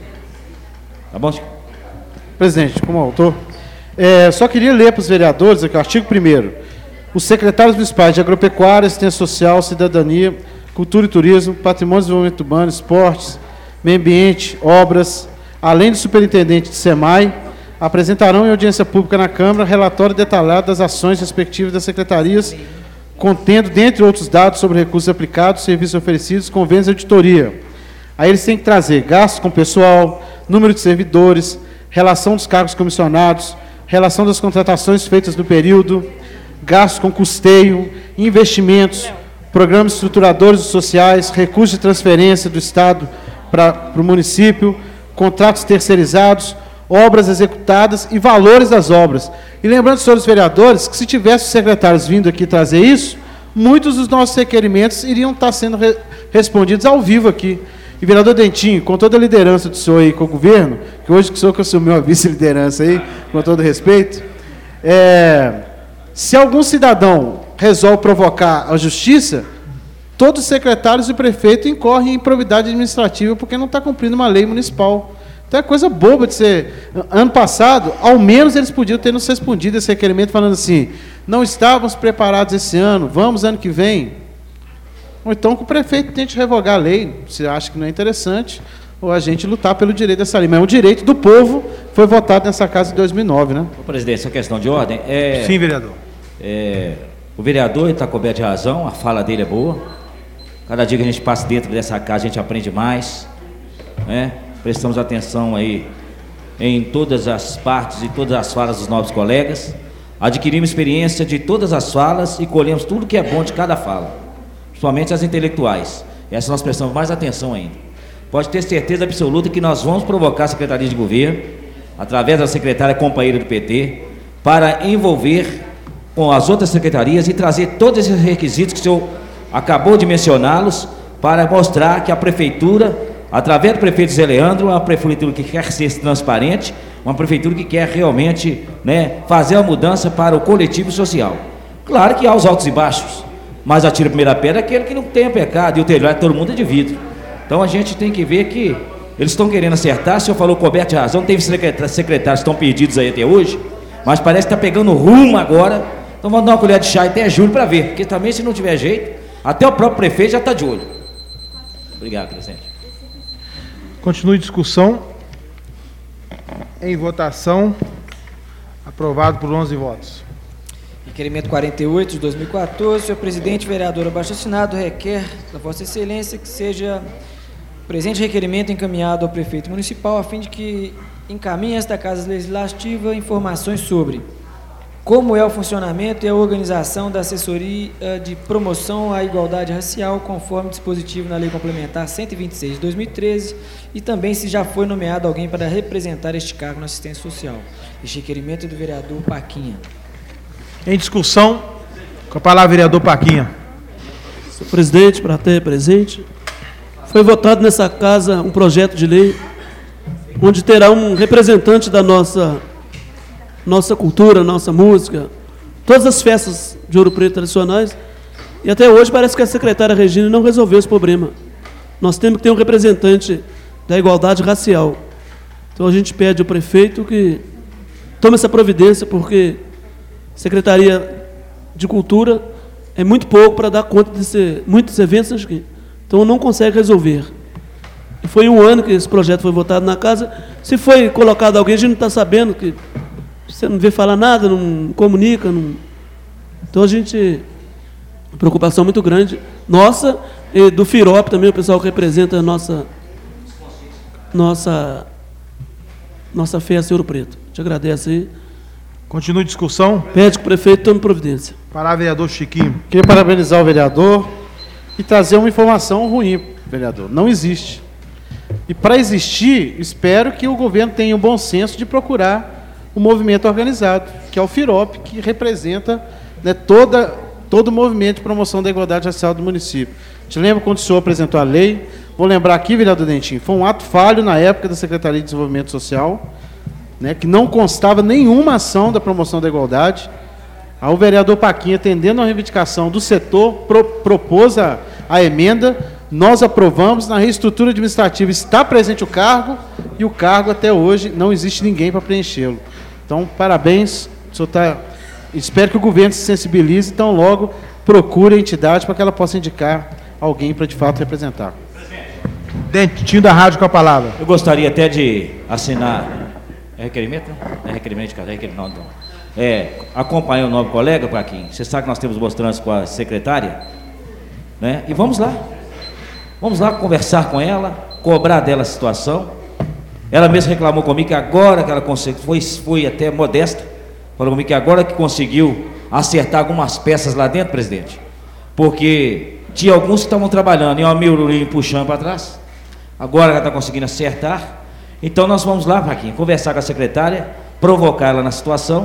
S4: Tá bom, Chico?
S2: Presidente, como autor, é, só queria ler para os vereadores aqui o artigo primeiro. Os secretários municipais de Agropecuária, Assistência Social, Cidadania, Cultura e Turismo, Patrimônio e Desenvolvimento Urbano, Esportes, Meio Ambiente, Obras, além do superintendente de SEMAI, apresentarão em audiência pública na Câmara relatório detalhado das ações respectivas das secretarias, contendo, dentre outros dados, sobre recursos aplicados, serviços oferecidos, convênios e auditoria. Aí eles têm que trazer gastos com pessoal, número de servidores, relação dos cargos comissionados, relação das contratações feitas no período, gastos com custeio, investimentos, programas estruturadores sociais, recursos de transferência do Estado para o município, contratos terceirizados, obras executadas e valores das obras. E lembrando, senhores vereadores, que se tivesse os secretários vindo aqui trazer isso, muitos dos nossos requerimentos iriam estar sendo re respondidos ao vivo aqui. E, vereador Dentinho, com toda a liderança do senhor aí com o governo, que hoje que o senhor que assumiu a vice-liderança aí, com todo respeito, é, se algum cidadão resolve provocar a justiça, todos os secretários e o prefeito incorrem em improbidade administrativa porque não está cumprindo uma lei municipal. Então é coisa boba de ser... Ano passado, ao menos eles podiam ter nos respondido esse requerimento falando assim, não estávamos preparados esse ano, vamos ano que vem. Ou então que o prefeito tente revogar a lei, se acha que não é interessante, ou a gente lutar pelo direito dessa lei. Mas é um direito do povo, foi votado nessa casa em dois mil e nove, né?
S4: Ô, presidente, essa questão de ordem é...
S3: Sim, vereador.
S4: É, o vereador está coberto de razão, a fala dele é boa. Cada dia que a gente passa dentro dessa casa, a gente aprende mais, né? Prestamos atenção aí em todas as partes e todas as falas dos novos colegas. Adquirimos experiência de todas as falas e colhemos tudo que é bom de cada fala, principalmente as intelectuais. Essas nós prestamos mais atenção ainda. Pode ter certeza absoluta que nós vamos provocar a Secretaria de Governo, através da secretária companheira do P T, para envolver com as outras secretarias e trazer todos esses requisitos que o senhor acabou de mencioná-los, para mostrar que a prefeitura, através do prefeito Zé Leandro, uma prefeitura que quer ser transparente, uma prefeitura que quer realmente, né, fazer a mudança para o coletivo social. Claro que há os altos e baixos, mas atira a primeira pedra aquele que não tenha pecado, e o telhado todo mundo é de vidro. Então a gente tem que ver que eles estão querendo acertar. O senhor falou coberto de razão, teve secretários que estão perdidos aí até hoje, mas parece que está pegando rumo agora. Então vamos dar uma colher de chá até julho para ver, porque também se não tiver jeito, até o próprio prefeito já está de olho. Obrigado, presidente.
S3: Continue discussão. Em votação. Aprovado por onze votos.
S1: Requerimento quarenta e oito de dois mil e quatorze. Senhor presidente, vereador abaixo assinado, requer da Vossa Excelência que seja o presente requerimento encaminhado ao prefeito municipal a fim de que encaminhe a esta Casa Legislativa informações sobre como é o funcionamento e a organização da assessoria de promoção à igualdade racial, conforme dispositivo na Lei Complementar cento e vinte e seis de dois mil e treze, e também se já foi nomeado alguém para representar este cargo na assistência social. Este requerimento é do vereador Paquinha.
S3: Em discussão, com a palavra, vereador Paquinha.
S8: Senhor presidente, para ter presente, foi votado nessa casa um projeto de lei onde terá um representante da nossa nossa cultura, nossa música, todas as festas de Ouro Preto tradicionais, e até hoje parece que a secretária Regina não resolveu esse problema. Nós temos que ter um representante da igualdade racial. Então a gente pede ao prefeito que tome essa providência, porque a Secretaria de Cultura é muito pouco para dar conta de muitos eventos aqui. Então não consegue resolver. E foi um ano que esse projeto foi votado na casa. Se foi colocado alguém, a gente não está sabendo, que você não vê falar nada, não comunica. Não... Então a gente... Uma preocupação muito grande. Nossa, e do FIROP também, o pessoal que representa a nossa... Nossa... Nossa festa Ouro Preto. Te agradeço aí.
S3: Continue a discussão.
S8: Pede que o prefeito tome providência.
S3: Palavra, vereador Chiquinho.
S2: Queria parabenizar o vereador e trazer uma informação ruim, vereador. Não existe. E para existir, espero que o governo tenha o bom senso de procurar o movimento organizado, que é o FIROP, que representa, né, toda, todo o movimento de promoção da igualdade racial do município. Te lembra quando o senhor apresentou a lei? Vou lembrar aqui, vereador Dentinho, foi um ato falho na época da Secretaria de Desenvolvimento Social, né, que não constava nenhuma ação da promoção da igualdade. Aí o vereador Paquinha, atendendo a reivindicação do setor, pro, propôs a, a emenda, nós aprovamos, na reestrutura administrativa está presente o cargo, e o cargo até hoje não existe ninguém para preenchê-lo. Então, parabéns, o senhor tá, espero que o governo se sensibilize, então logo procure a entidade para que ela possa indicar alguém para de fato representar.
S3: Dentinho da rádio com a palavra.
S4: Eu gostaria até de assinar. É requerimento? É requerimento de casa, é requerimento, não, não. É, acompanhar o novo colega, Paquinho. Você sabe que nós temos mostranças com a secretária, né? E vamos lá. Vamos lá conversar com ela, cobrar dela a situação. Ela mesma reclamou comigo que agora que ela conseguiu, foi, foi até modesta, falou comigo que agora que conseguiu acertar algumas peças lá dentro, presidente, porque tinha alguns que estavam trabalhando e o amigo puxando para trás. Agora ela está conseguindo acertar. Então nós vamos lá, Paquinho, conversar com a secretária, provocar ela na situação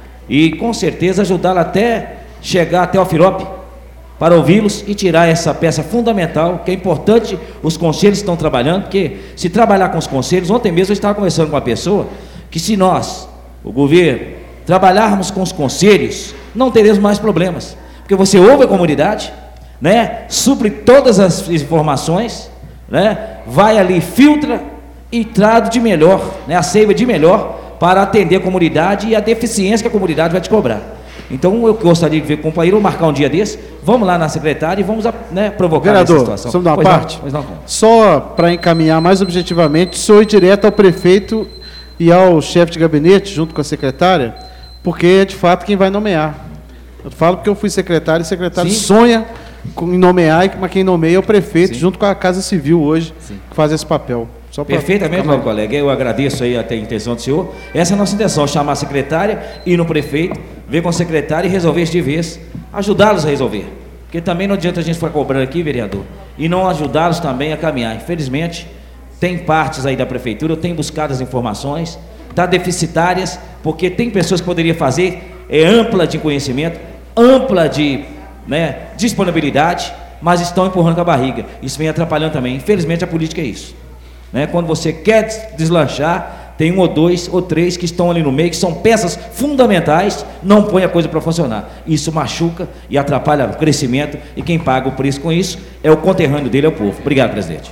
S4: e com certeza ajudá-la até chegar até o FIROP para ouvi-los e tirar essa peça fundamental, que é importante. Os conselhos estão trabalhando, porque se trabalhar com os conselhos, ontem mesmo eu estava conversando com uma pessoa, que se nós, o governo, trabalharmos com os conselhos, não teremos mais problemas, porque você ouve a comunidade, né, supre todas as informações, né, vai ali, filtra e traz de melhor, né, a seiva de melhor para atender a comunidade e a deficiência que a comunidade vai te cobrar. Então eu gostaria de ver com o companheiro, marcar um dia desse, vamos lá na secretária e vamos, né, provocar
S2: vereador,
S4: essa situação.
S2: Vereador,
S4: pois
S2: parte?
S4: Não, pois não.
S2: Só para encaminhar mais objetivamente, sou direto ao prefeito e ao chefe de gabinete, junto com a secretária, porque é de fato quem vai nomear. Eu falo porque eu fui secretário, e o secretário Sim. sonha em nomear, mas quem nomeia é o prefeito, Sim. junto com a Casa Civil hoje, Sim. que faz esse papel. Só
S4: Perfeitamente, meu colega, eu agradeço aí até a intenção do senhor. Essa é a nossa intenção, chamar a secretária, ir no prefeito, ver com a secretária e resolver isso de vez, ajudá-los a resolver. Porque também não adianta a gente ficar cobrando aqui, vereador, e não ajudá-los também a caminhar. Infelizmente, tem partes aí da prefeitura, eu tenho buscado as informações, está deficitárias, porque tem pessoas que poderiam fazer, é ampla de conhecimento, ampla de, né, disponibilidade, mas estão empurrando com a barriga. Isso vem atrapalhando também. Infelizmente, a política é isso. Né? Quando você quer deslanchar, tem um ou dois ou três que estão ali no meio, que são peças fundamentais, não põe a coisa para funcionar. Isso machuca e atrapalha o crescimento, e quem paga o preço com isso é o conterrâneo dele, é o povo. Obrigado, presidente.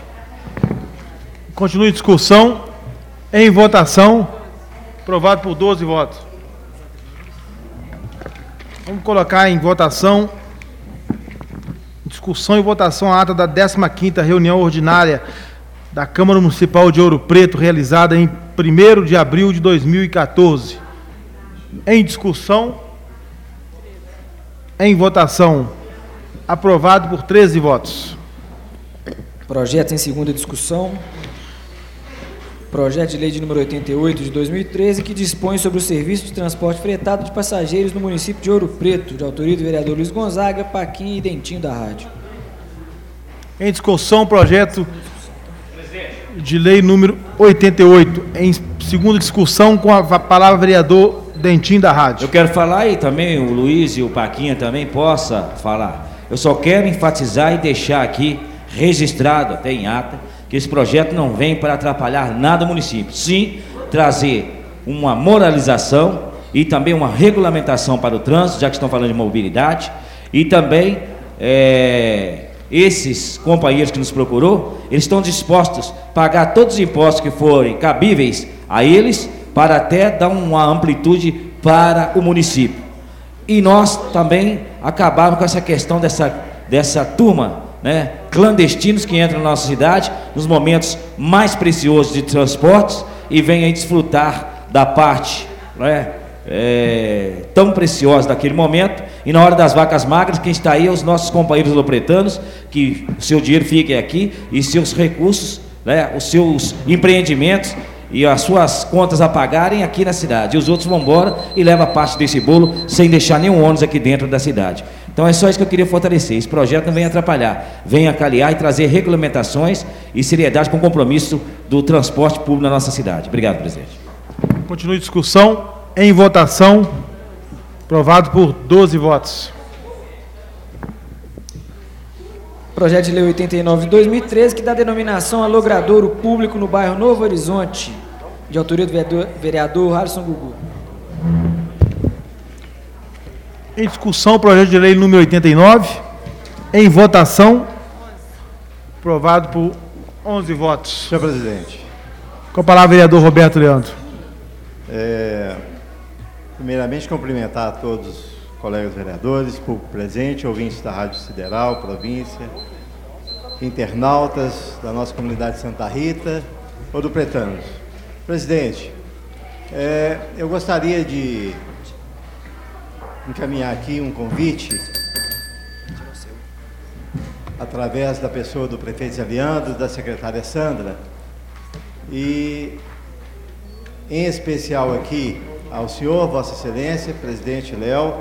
S3: Continue a discussão. Em votação. Aprovado por doze votos. Vamos colocar em votação. Discussão e votação a ata da décima quinta reunião ordinária da Câmara Municipal de Ouro Preto, realizada em primeiro de abril de dois mil e quatorze. Em discussão, em votação, aprovado por treze votos.
S1: Projeto em segunda discussão. Projeto de lei de número oitenta e oito de dois mil e treze, que dispõe sobre o serviço de transporte fretado de passageiros no município de Ouro Preto, de autoria do vereador Luiz Gonzaga, Paquim e Dentinho da Rádio.
S3: Em discussão, projeto de lei número oitenta e oito. Em segunda discussão, com a palavra vereador Dentinho da Rádio.
S4: Eu quero falar e também o Luiz e o Paquinha também possa falar. Eu só quero enfatizar e deixar aqui registrado, até em ata, que esse projeto não vem para atrapalhar nada o município. Sim, trazer uma moralização e também uma regulamentação para o trânsito, já que estão falando de mobilidade, e também é, esses companheiros que nos procurou, eles estão dispostos a pagar todos os impostos que forem cabíveis a eles, para até dar uma amplitude para o município. E nós também acabarmos com essa questão dessa, dessa turma, né, clandestinos que entram na nossa cidade nos momentos mais preciosos de transportes e vêm aí desfrutar da parte, né, é, tão preciosa daquele momento, e na hora das vacas magras, quem está aí é os nossos companheiros lopretanos, que o seu dinheiro fique aqui e seus recursos, né, os seus empreendimentos e as suas contas a pagarem aqui na cidade, e os outros vão embora e levam parte desse bolo sem deixar nenhum ônus aqui dentro da cidade. Então é só isso que eu queria fortalecer. Esse projeto não vem atrapalhar, vem acaliar e trazer regulamentações e seriedade com o compromisso do transporte público na nossa cidade. Obrigado, presidente.
S3: Continue a discussão. Em votação. Aprovado por doze votos.
S1: Projeto de lei oitenta e nove de dois mil e treze, que dá denominação a logradouro público no bairro Novo Horizonte, de autoria do vereador, vereador Harrison Gugu.
S3: Em discussão, projeto de lei número oitenta e nove. Em votação. Aprovado por onze votos.
S9: Senhor presidente.
S3: Com a palavra, vereador Roberto Leandro.
S9: É, primeiramente, cumprimentar a todos os colegas vereadores, público presente, ouvintes da Rádio Sideral, província, internautas da nossa comunidade de Santa Rita, ouropretanos. Presidente, é, eu gostaria de encaminhar aqui um convite, através da pessoa do prefeito Zé Leandro, da secretária Sandra, e em especial aqui ao senhor, Vossa Excelência, presidente Léo,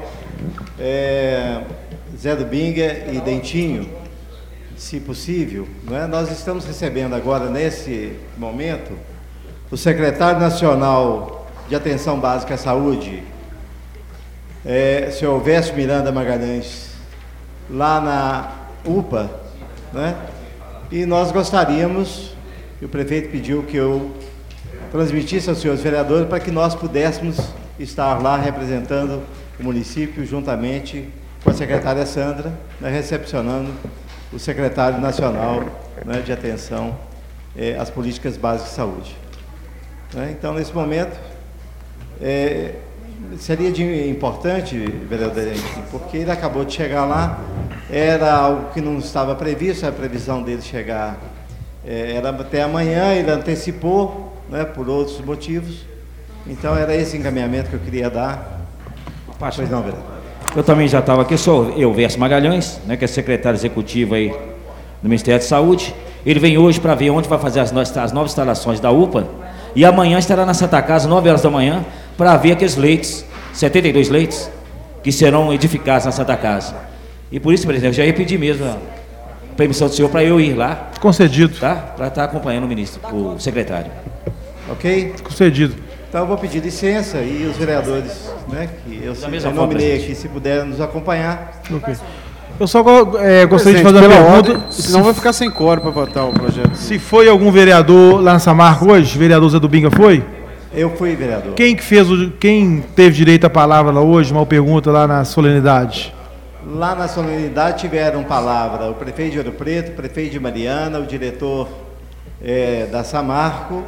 S9: é, Zé do Binga e Dentinho, se possível, não é? Nós estamos recebendo agora, nesse momento, o secretário nacional de Atenção Básica à Saúde, É, senhor Vécio Miranda Magalhães, lá na U P A, né? E nós gostaríamos, e o prefeito pediu que eu transmitisse aos senhores vereadores para que nós pudéssemos estar lá representando o município juntamente com a secretária Sandra, né, recepcionando o secretário nacional, né, de atenção é, às políticas básicas de saúde. Né? Então, nesse momento, é, seria de importante, vereador, porque ele acabou de chegar lá, era algo que não estava previsto, a previsão dele chegar é, era até amanhã, ele antecipou, né, por outros motivos. Então era esse encaminhamento que eu queria dar. Pois não, vereador.
S4: Eu também já estava aqui, sou eu, Vécio Magalhães, né, que é secretário executivo aí do Ministério da Saúde. Ele vem hoje para ver onde vai fazer as, as novas instalações da U P A, e amanhã estará na Santa Casa, nove horas da manhã, para ver aqueles leitos, setenta e dois leitos, que serão edificados na Santa Casa. E por isso, presidente, eu já ia pedir mesmo a permissão do senhor para eu ir lá.
S3: Concedido.
S4: Tá? Para estar acompanhando o ministro, o secretário.
S9: Ok?
S3: Concedido.
S9: Então eu vou pedir licença e os vereadores, né, que eu, eu nominei aqui, se puderem nos acompanhar.
S3: Ok. Eu só é, gostaria de fazer uma pergunta.
S2: Ordem, senão vai ficar sem quórum para votar o projeto.
S3: Se foi algum vereador lá na Samarco hoje, vereador Zé do Binga foi?
S9: Eu fui vereador.
S3: Quem que fez o, quem teve direito à palavra lá hoje, uma pergunta lá na solenidade?
S9: Lá na solenidade tiveram palavra o prefeito de Ouro Preto, o prefeito de Mariana, o diretor é, da Samarco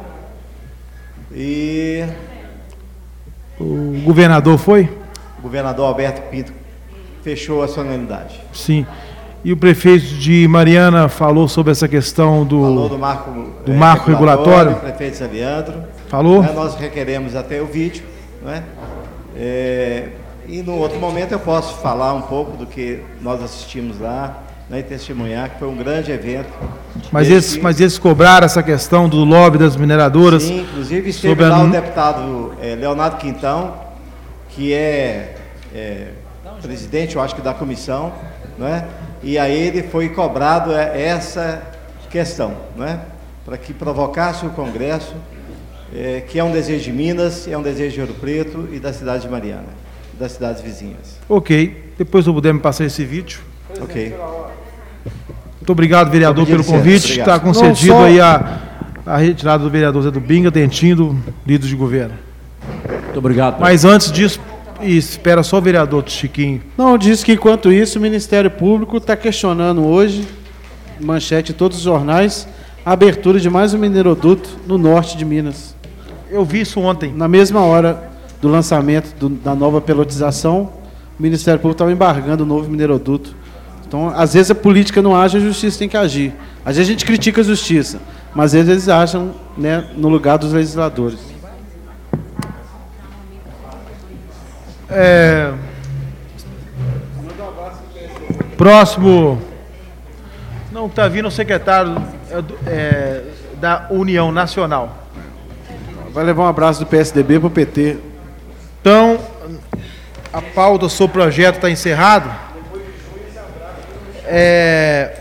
S9: e...
S3: O governador foi?
S9: O governador Alberto Pinto fechou a solenidade.
S3: Sim. E o prefeito de Mariana falou sobre essa questão do...
S9: Falou do marco,
S3: do
S9: é,
S3: marco regulatório.
S9: O prefeito Zé Leandro.
S3: Falou?
S9: Né, nós requeremos até o vídeo, né? É, e no outro momento eu posso falar um pouco do que nós assistimos lá né, e testemunhar que foi um grande evento.
S3: Mas eles, mas eles cobraram essa questão do lobby das mineradoras?
S9: Sim, inclusive esteve lá a... o deputado é, Leonardo Quintão, que é, é presidente, eu acho que da comissão, né? E aí ele foi cobrado essa questão, né? Para que provocasse o Congresso, é, que é um desejo de Minas, é um desejo de Ouro Preto e da cidade de Mariana, das cidades vizinhas.
S3: Ok, depois eu puder me passar esse vídeo.
S9: Ok.
S3: Muito obrigado, vereador, pelo convite. Está concedido só... aí a, a retirada do vereador Zé do Binga, dentinho do líder de governo.
S4: Muito obrigado.
S3: Mas antes disso, e espera só o vereador Chiquinho.
S2: Não, diz que enquanto isso o Ministério Público está questionando hoje, manchete em todos os jornais, a abertura de mais um mineroduto no norte de Minas.
S3: Eu vi isso ontem.
S2: Na mesma hora do lançamento do, da nova pelotização, o Ministério Público estava embargando o novo mineroduto. Então, às vezes a política não age, a justiça tem que agir. Às vezes a gente critica a justiça, mas às vezes eles agem, né, no lugar dos legisladores.
S3: É... Próximo. Não, está vindo o secretário é, da União Nacional.
S2: Vai levar um abraço do P S D B para o P T.
S3: Então, a pauta sobre o projeto está encerrado. É...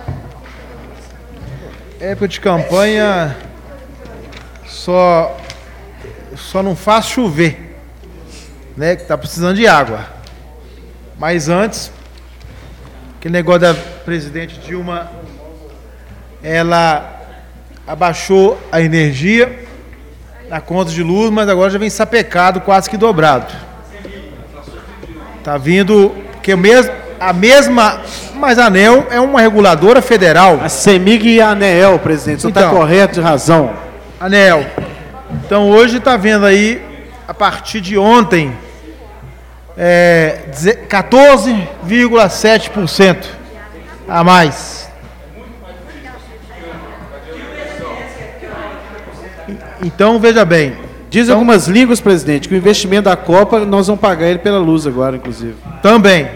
S3: Época de campanha só, só não faz chover, né? Que está precisando de água. Mas antes, aquele negócio da presidente Dilma, ela abaixou a energia na conta de luz, mas agora já vem sapecado, quase que dobrado. Tá vindo, porque mesmo, a mesma, mas a ANEEL é uma reguladora federal.
S2: A CEMIG e a ANEEL, presidente, você está então, correto, de razão.
S3: ANEEL. Então hoje está vendo aí, a partir de ontem, é, quatorze vírgula sete por cento a mais. Então, veja bem.
S2: Diz então, algumas línguas, presidente, que o investimento da Copa, nós vamos pagar ele pela luz agora, inclusive.
S3: Também.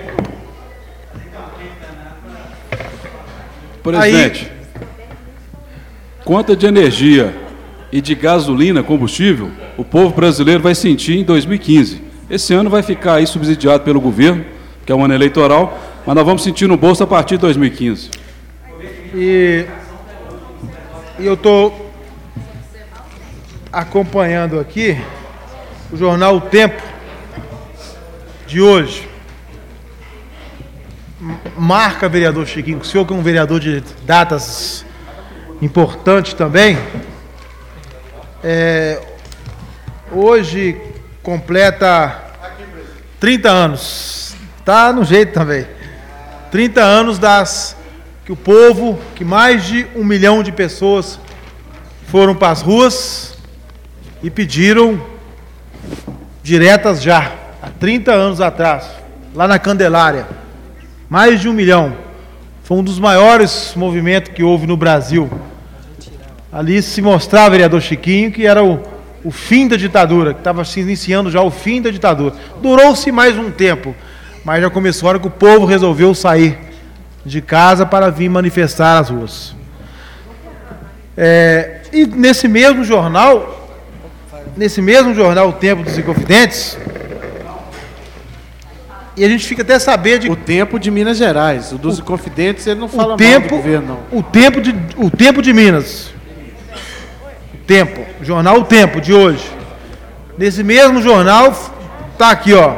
S10: Presidente, aí, conta de energia e de gasolina, combustível, o povo brasileiro vai sentir em dois mil e quinze. Esse ano vai ficar aí subsidiado pelo governo, que é um ano eleitoral, mas nós vamos sentir no bolso a partir de dois mil e quinze.
S3: E, e eu estou acompanhando aqui o jornal O Tempo de hoje. Marca, vereador Chiquinho, o senhor que é um vereador de datas importante também, é, hoje completa trinta anos, tá no jeito também, trinta anos das que o povo, que mais de um milhão de pessoas foram para as ruas e pediram diretas já, há trinta anos atrás, lá na Candelária, mais de um milhão, foi um dos maiores movimentos que houve no Brasil. Ali se mostrava, vereador Chiquinho, que era o, o fim da ditadura, que estava se iniciando já o fim da ditadura. Durou-se mais um tempo, mas já começou a hora que o povo resolveu sair de casa para vir manifestar as ruas. É, e nesse mesmo jornal, nesse mesmo jornal, O Tempo dos Inconfidentes, e a gente fica até saber de...
S2: O Tempo de Minas Gerais, o dos o, Inconfidentes, ele não fala
S3: tempo,
S2: mal do governo, não.
S3: O Tempo de, o Tempo de Minas, Tempo, jornal O Tempo de hoje. Nesse mesmo jornal, tá aqui, ó.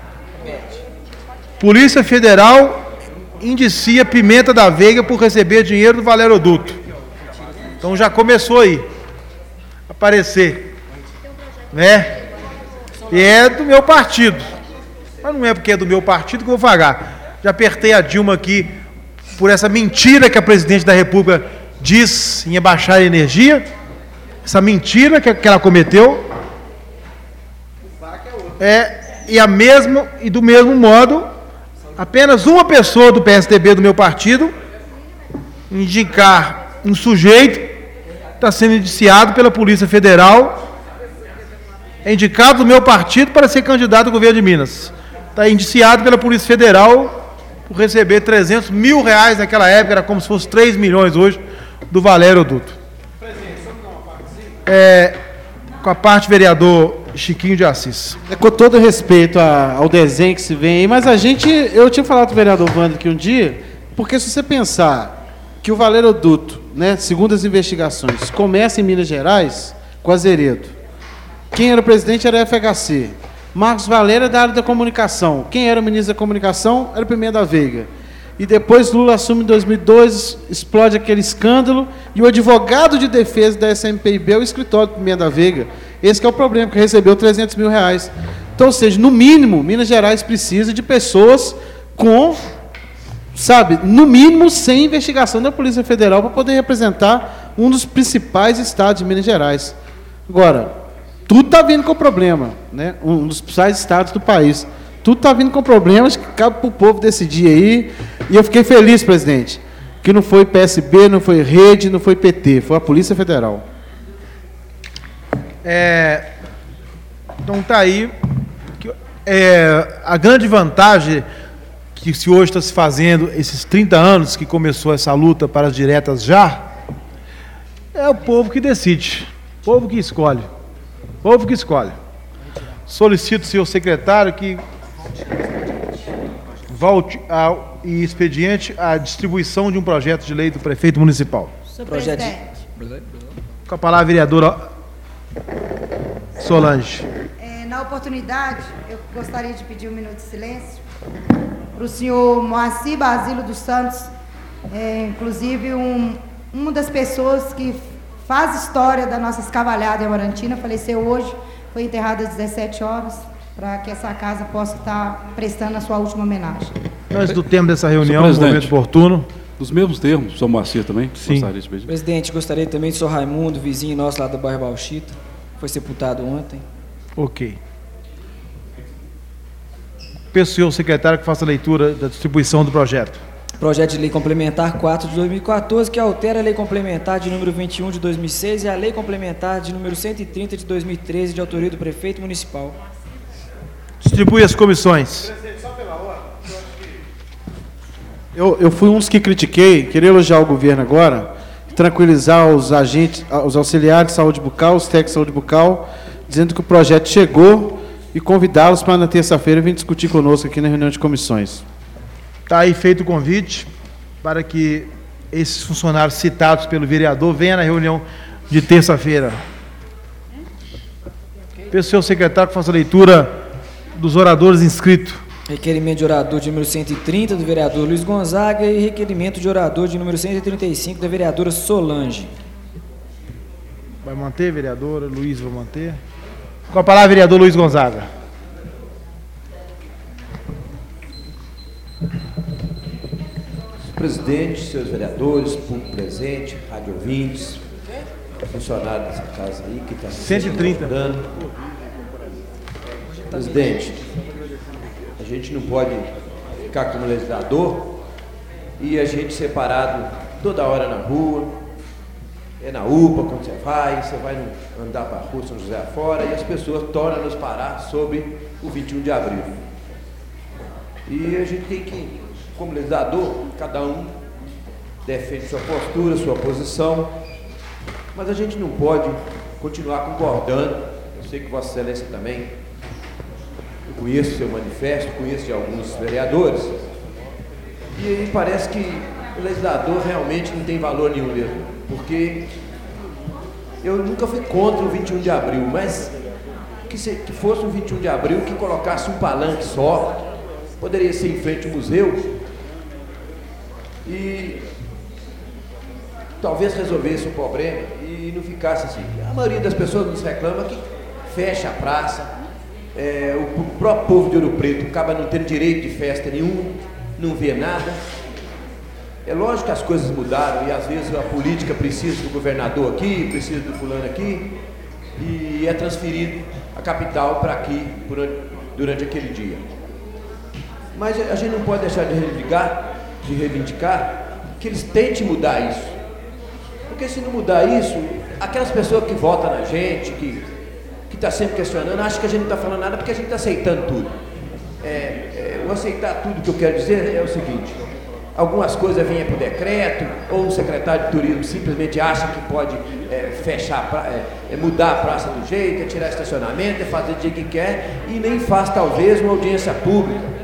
S3: Polícia Federal indicia Pimenta da Veiga por receber dinheiro do Valeroduto. Então já começou aí a aparecer, né? E é do meu partido. Mas não é porque é do meu partido que eu vou pagar. Já apertei a Dilma aqui por essa mentira que a presidente da República diz em abaixar a energia. Essa mentira que, que ela cometeu. É, e, a mesmo, e do mesmo modo, apenas uma pessoa do P S D B do meu partido indicar um sujeito que está sendo indiciado pela Polícia Federal, é indicado do meu partido para ser candidato ao governo de Minas. Está indiciado pela Polícia Federal por receber trezentos mil reais naquela época, era como se fosse três milhões hoje, do Valério Duto. É, com a parte vereador Chiquinho de Assis.
S2: É, com todo respeito a, ao desenho que se vem aí, mas a gente, eu tinha falado com o vereador Wander aqui um dia, porque se você pensar que o Valério Duto, né, segundo as investigações, começa em Minas Gerais com Azeredo. Quem era o presidente era a F H C. Marcos Valério é da área da comunicação. Quem era o ministro da comunicação era o Pimenta da Veiga. E depois Lula assume em dois mil e dois, explode aquele escândalo, e o advogado de defesa da S M P I B é o escritório do Pimenta da Veiga. Esse que é o problema, que recebeu trezentos mil reais. Então, ou seja, no mínimo, Minas Gerais precisa de pessoas com, sabe, no mínimo, sem investigação da Polícia Federal para poder representar um dos principais estados de Minas Gerais. Agora, tudo está vindo com problema, né? Um dos principais estados do país. Tudo está vindo com problemas que cabe para o povo decidir aí. E eu fiquei feliz, presidente, que não foi P S B, não foi Rede, não foi P T, foi a Polícia Federal.
S3: É, então está aí. Que, é, a grande vantagem que se hoje está se fazendo, esses trinta anos que começou essa luta para as diretas já, é o povo que decide, o povo que escolhe. O povo que escolhe. Solicito ao senhor secretário que volte ao e expediente a distribuição de um projeto de lei do prefeito municipal.
S7: Senhor
S1: Projeto de-
S7: presidente,
S3: Com a palavra a vereadora Solange.
S7: é, na oportunidade, eu gostaria de pedir um minuto de silêncio para o senhor Moacir Basílio dos Santos, é, inclusive um, uma das pessoas que faz história da nossa escavalhada em Amarantina, faleceu hoje, foi enterrado às dezessete horas, para que essa casa possa estar prestando a sua última homenagem.
S3: Antes do tempo dessa reunião,
S10: Senhor
S3: no momento
S10: presidente.
S3: oportuno.
S10: Dos mesmos termos, São Moacir também?
S3: Sim.
S10: Gostaria de pedir.
S1: Presidente, gostaria também do senhor Raimundo, vizinho nosso lá do bairro Bauxita, foi sepultado ontem.
S3: Ok. Peço ao senhor secretário que faça a leitura da distribuição do projeto.
S1: Projeto de Lei Complementar quatro de dois mil e quatorze, que altera a Lei Complementar de número vinte e um de dois mil e seis e a Lei Complementar de número cento e trinta de dois mil e treze, de autoria do Prefeito Municipal.
S3: Distribui as comissões.
S2: Eu, eu fui um dos que critiquei, queria elogiar o governo agora, tranquilizar os agentes, os auxiliares de saúde bucal, os técnicos de saúde bucal, dizendo que o projeto chegou e convidá-los para na terça-feira vir discutir conosco aqui na reunião de comissões.
S3: Está aí feito o convite para que esses funcionários citados pelo vereador venham na reunião de terça-feira. Peço ao senhor secretário que faça a leitura dos oradores inscritos.
S1: Requerimento de orador de número cento e trinta, do vereador Luiz Gonzaga, e requerimento de orador de número cento e trinta e cinco, da vereadora Solange.
S3: Vai manter, vereadora? Luiz vai manter. Com a palavra, vereador Luiz Gonzaga.
S6: Presidente, seus vereadores, público presente, rádio ouvintes, funcionário dessa casa aí que está
S3: cento e trinta.
S6: Presidente, a gente não pode ficar como legislador e a gente separado toda hora na rua, é na U P A quando você vai, você vai no- andar para a rua São José afora e as pessoas tornam a nos parar sobre o vinte e um de abril. E a gente tem que, como legislador, cada um defende sua postura, sua posição, mas a gente não pode continuar concordando. Eu sei que Vossa Excelência também, eu conheço o seu manifesto, conheço de alguns vereadores, e aí parece que o legislador realmente não tem valor nenhum mesmo, porque eu nunca fui contra o vinte e um de abril, mas que, se, que fosse o vinte e um de abril que colocasse um palanque só, poderia ser em frente ao museu, e talvez resolvesse o problema e não ficasse assim. A maioria das pessoas nos reclama que fecha a praça, é, o, o próprio povo de Ouro Preto acaba não tendo direito de festa nenhum, não vê nada. É lógico que as coisas mudaram e às vezes a política precisa do governador aqui, precisa do fulano aqui, e é transferido a capital para aqui durante, durante aquele dia. Mas a gente não pode deixar de reivindicar, de reivindicar que eles tentem mudar isso. Porque se não mudar isso, aquelas pessoas que votam na gente, que que está sempre questionando, acham que a gente não está falando nada porque a gente está aceitando tudo. É, é, o aceitar tudo que eu quero dizer é o seguinte: algumas coisas vêm por decreto, ou o secretário de turismo simplesmente acha que pode é, fechar, pra, é, mudar a praça do jeito, é tirar estacionamento, é fazer do jeito que quer, e nem faz talvez uma audiência pública.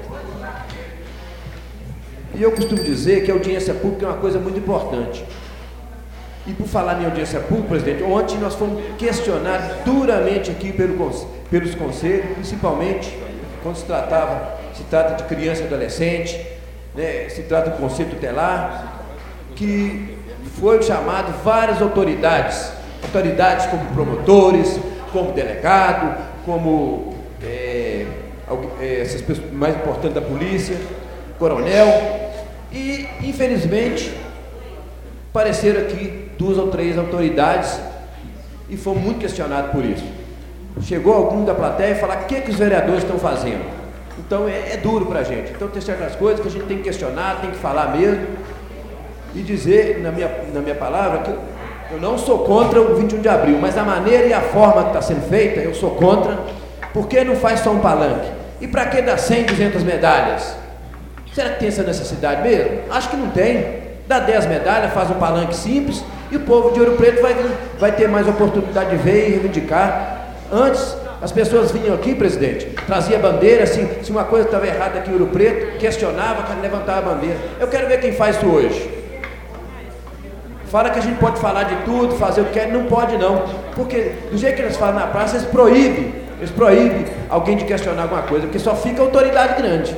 S6: E eu costumo dizer que a audiência pública é uma coisa muito importante. E por falar em audiência pública, presidente, ontem nós fomos questionados duramente aqui pelo, pelos conselhos, principalmente quando se tratava, se trata de criança e adolescente, né, se trata do conselho tutelar, que foi chamado várias autoridades, autoridades como promotores, como delegado, como é, essas pessoas mais importantes da polícia, coronel, e infelizmente apareceram aqui duas ou três autoridades e fomos muito questionados por isso. Chegou algum da plateia e falar o que, que os vereadores estão fazendo. Então é, é duro para a gente. Então tem certas coisas que a gente tem que questionar, tem que falar mesmo e dizer, na minha, na minha palavra, que eu não sou contra o vinte e um de abril, mas a maneira e a forma que está sendo feita, eu sou contra. Por que não faz só um palanque? E para que dar cem, duzentas medalhas? Será que tem essa necessidade mesmo? Acho que não tem. Dá dez medalhas, faz um palanque simples e o povo de Ouro Preto vai, vai ter mais oportunidade de ver e reivindicar. Antes, as pessoas vinham aqui, presidente, trazia bandeira, assim, se uma coisa estava errada aqui em Ouro Preto, questionava, levantava a bandeira. Eu quero ver quem faz isso hoje. Fala que a gente pode falar de tudo, fazer o que quer, não pode não. Porque do jeito que eles falam na praça, eles proíbem, eles proíbem alguém de questionar alguma coisa, porque só fica autoridade grande.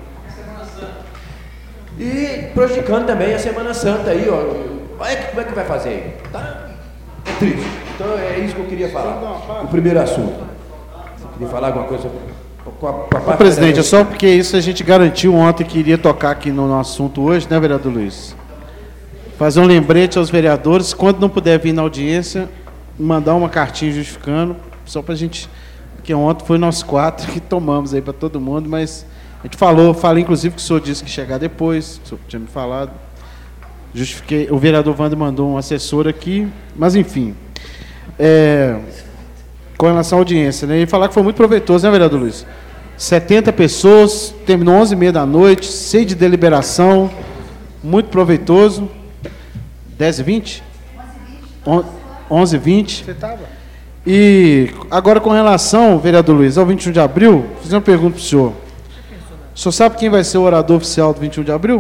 S6: E prejudicando também a Semana Santa aí, ó. Olha como é que vai fazer aí. Tá? É triste. Então é isso que eu queria falar. O primeiro assunto. Você queria falar alguma coisa com a, com a parte.
S2: Ô, presidente, é só porque isso a gente garantiu ontem que iria tocar aqui no nosso assunto hoje, né, vereador Luiz? Fazer um lembrete aos vereadores, quando não puder vir na audiência, mandar uma cartinha justificando, só pra gente. Porque ontem foi nós quatro que tomamos aí para todo mundo, mas. A gente falou, falei inclusive que o senhor disse que chegar depois, o senhor tinha me falado. Justifiquei, o vereador Wander mandou um assessor aqui, mas enfim. É, com relação à audiência, né? E falar que foi muito proveitoso, né, vereador Luiz? setenta pessoas, terminou onze e meia da noite, cheio de deliberação, muito proveitoso. dez e vinte? onze e vinte. Você estava? E agora com relação, vereador Luiz, ao vinte e um de abril, vou fazer uma pergunta para o senhor. O senhor sabe quem vai ser o orador oficial do vinte e um de abril?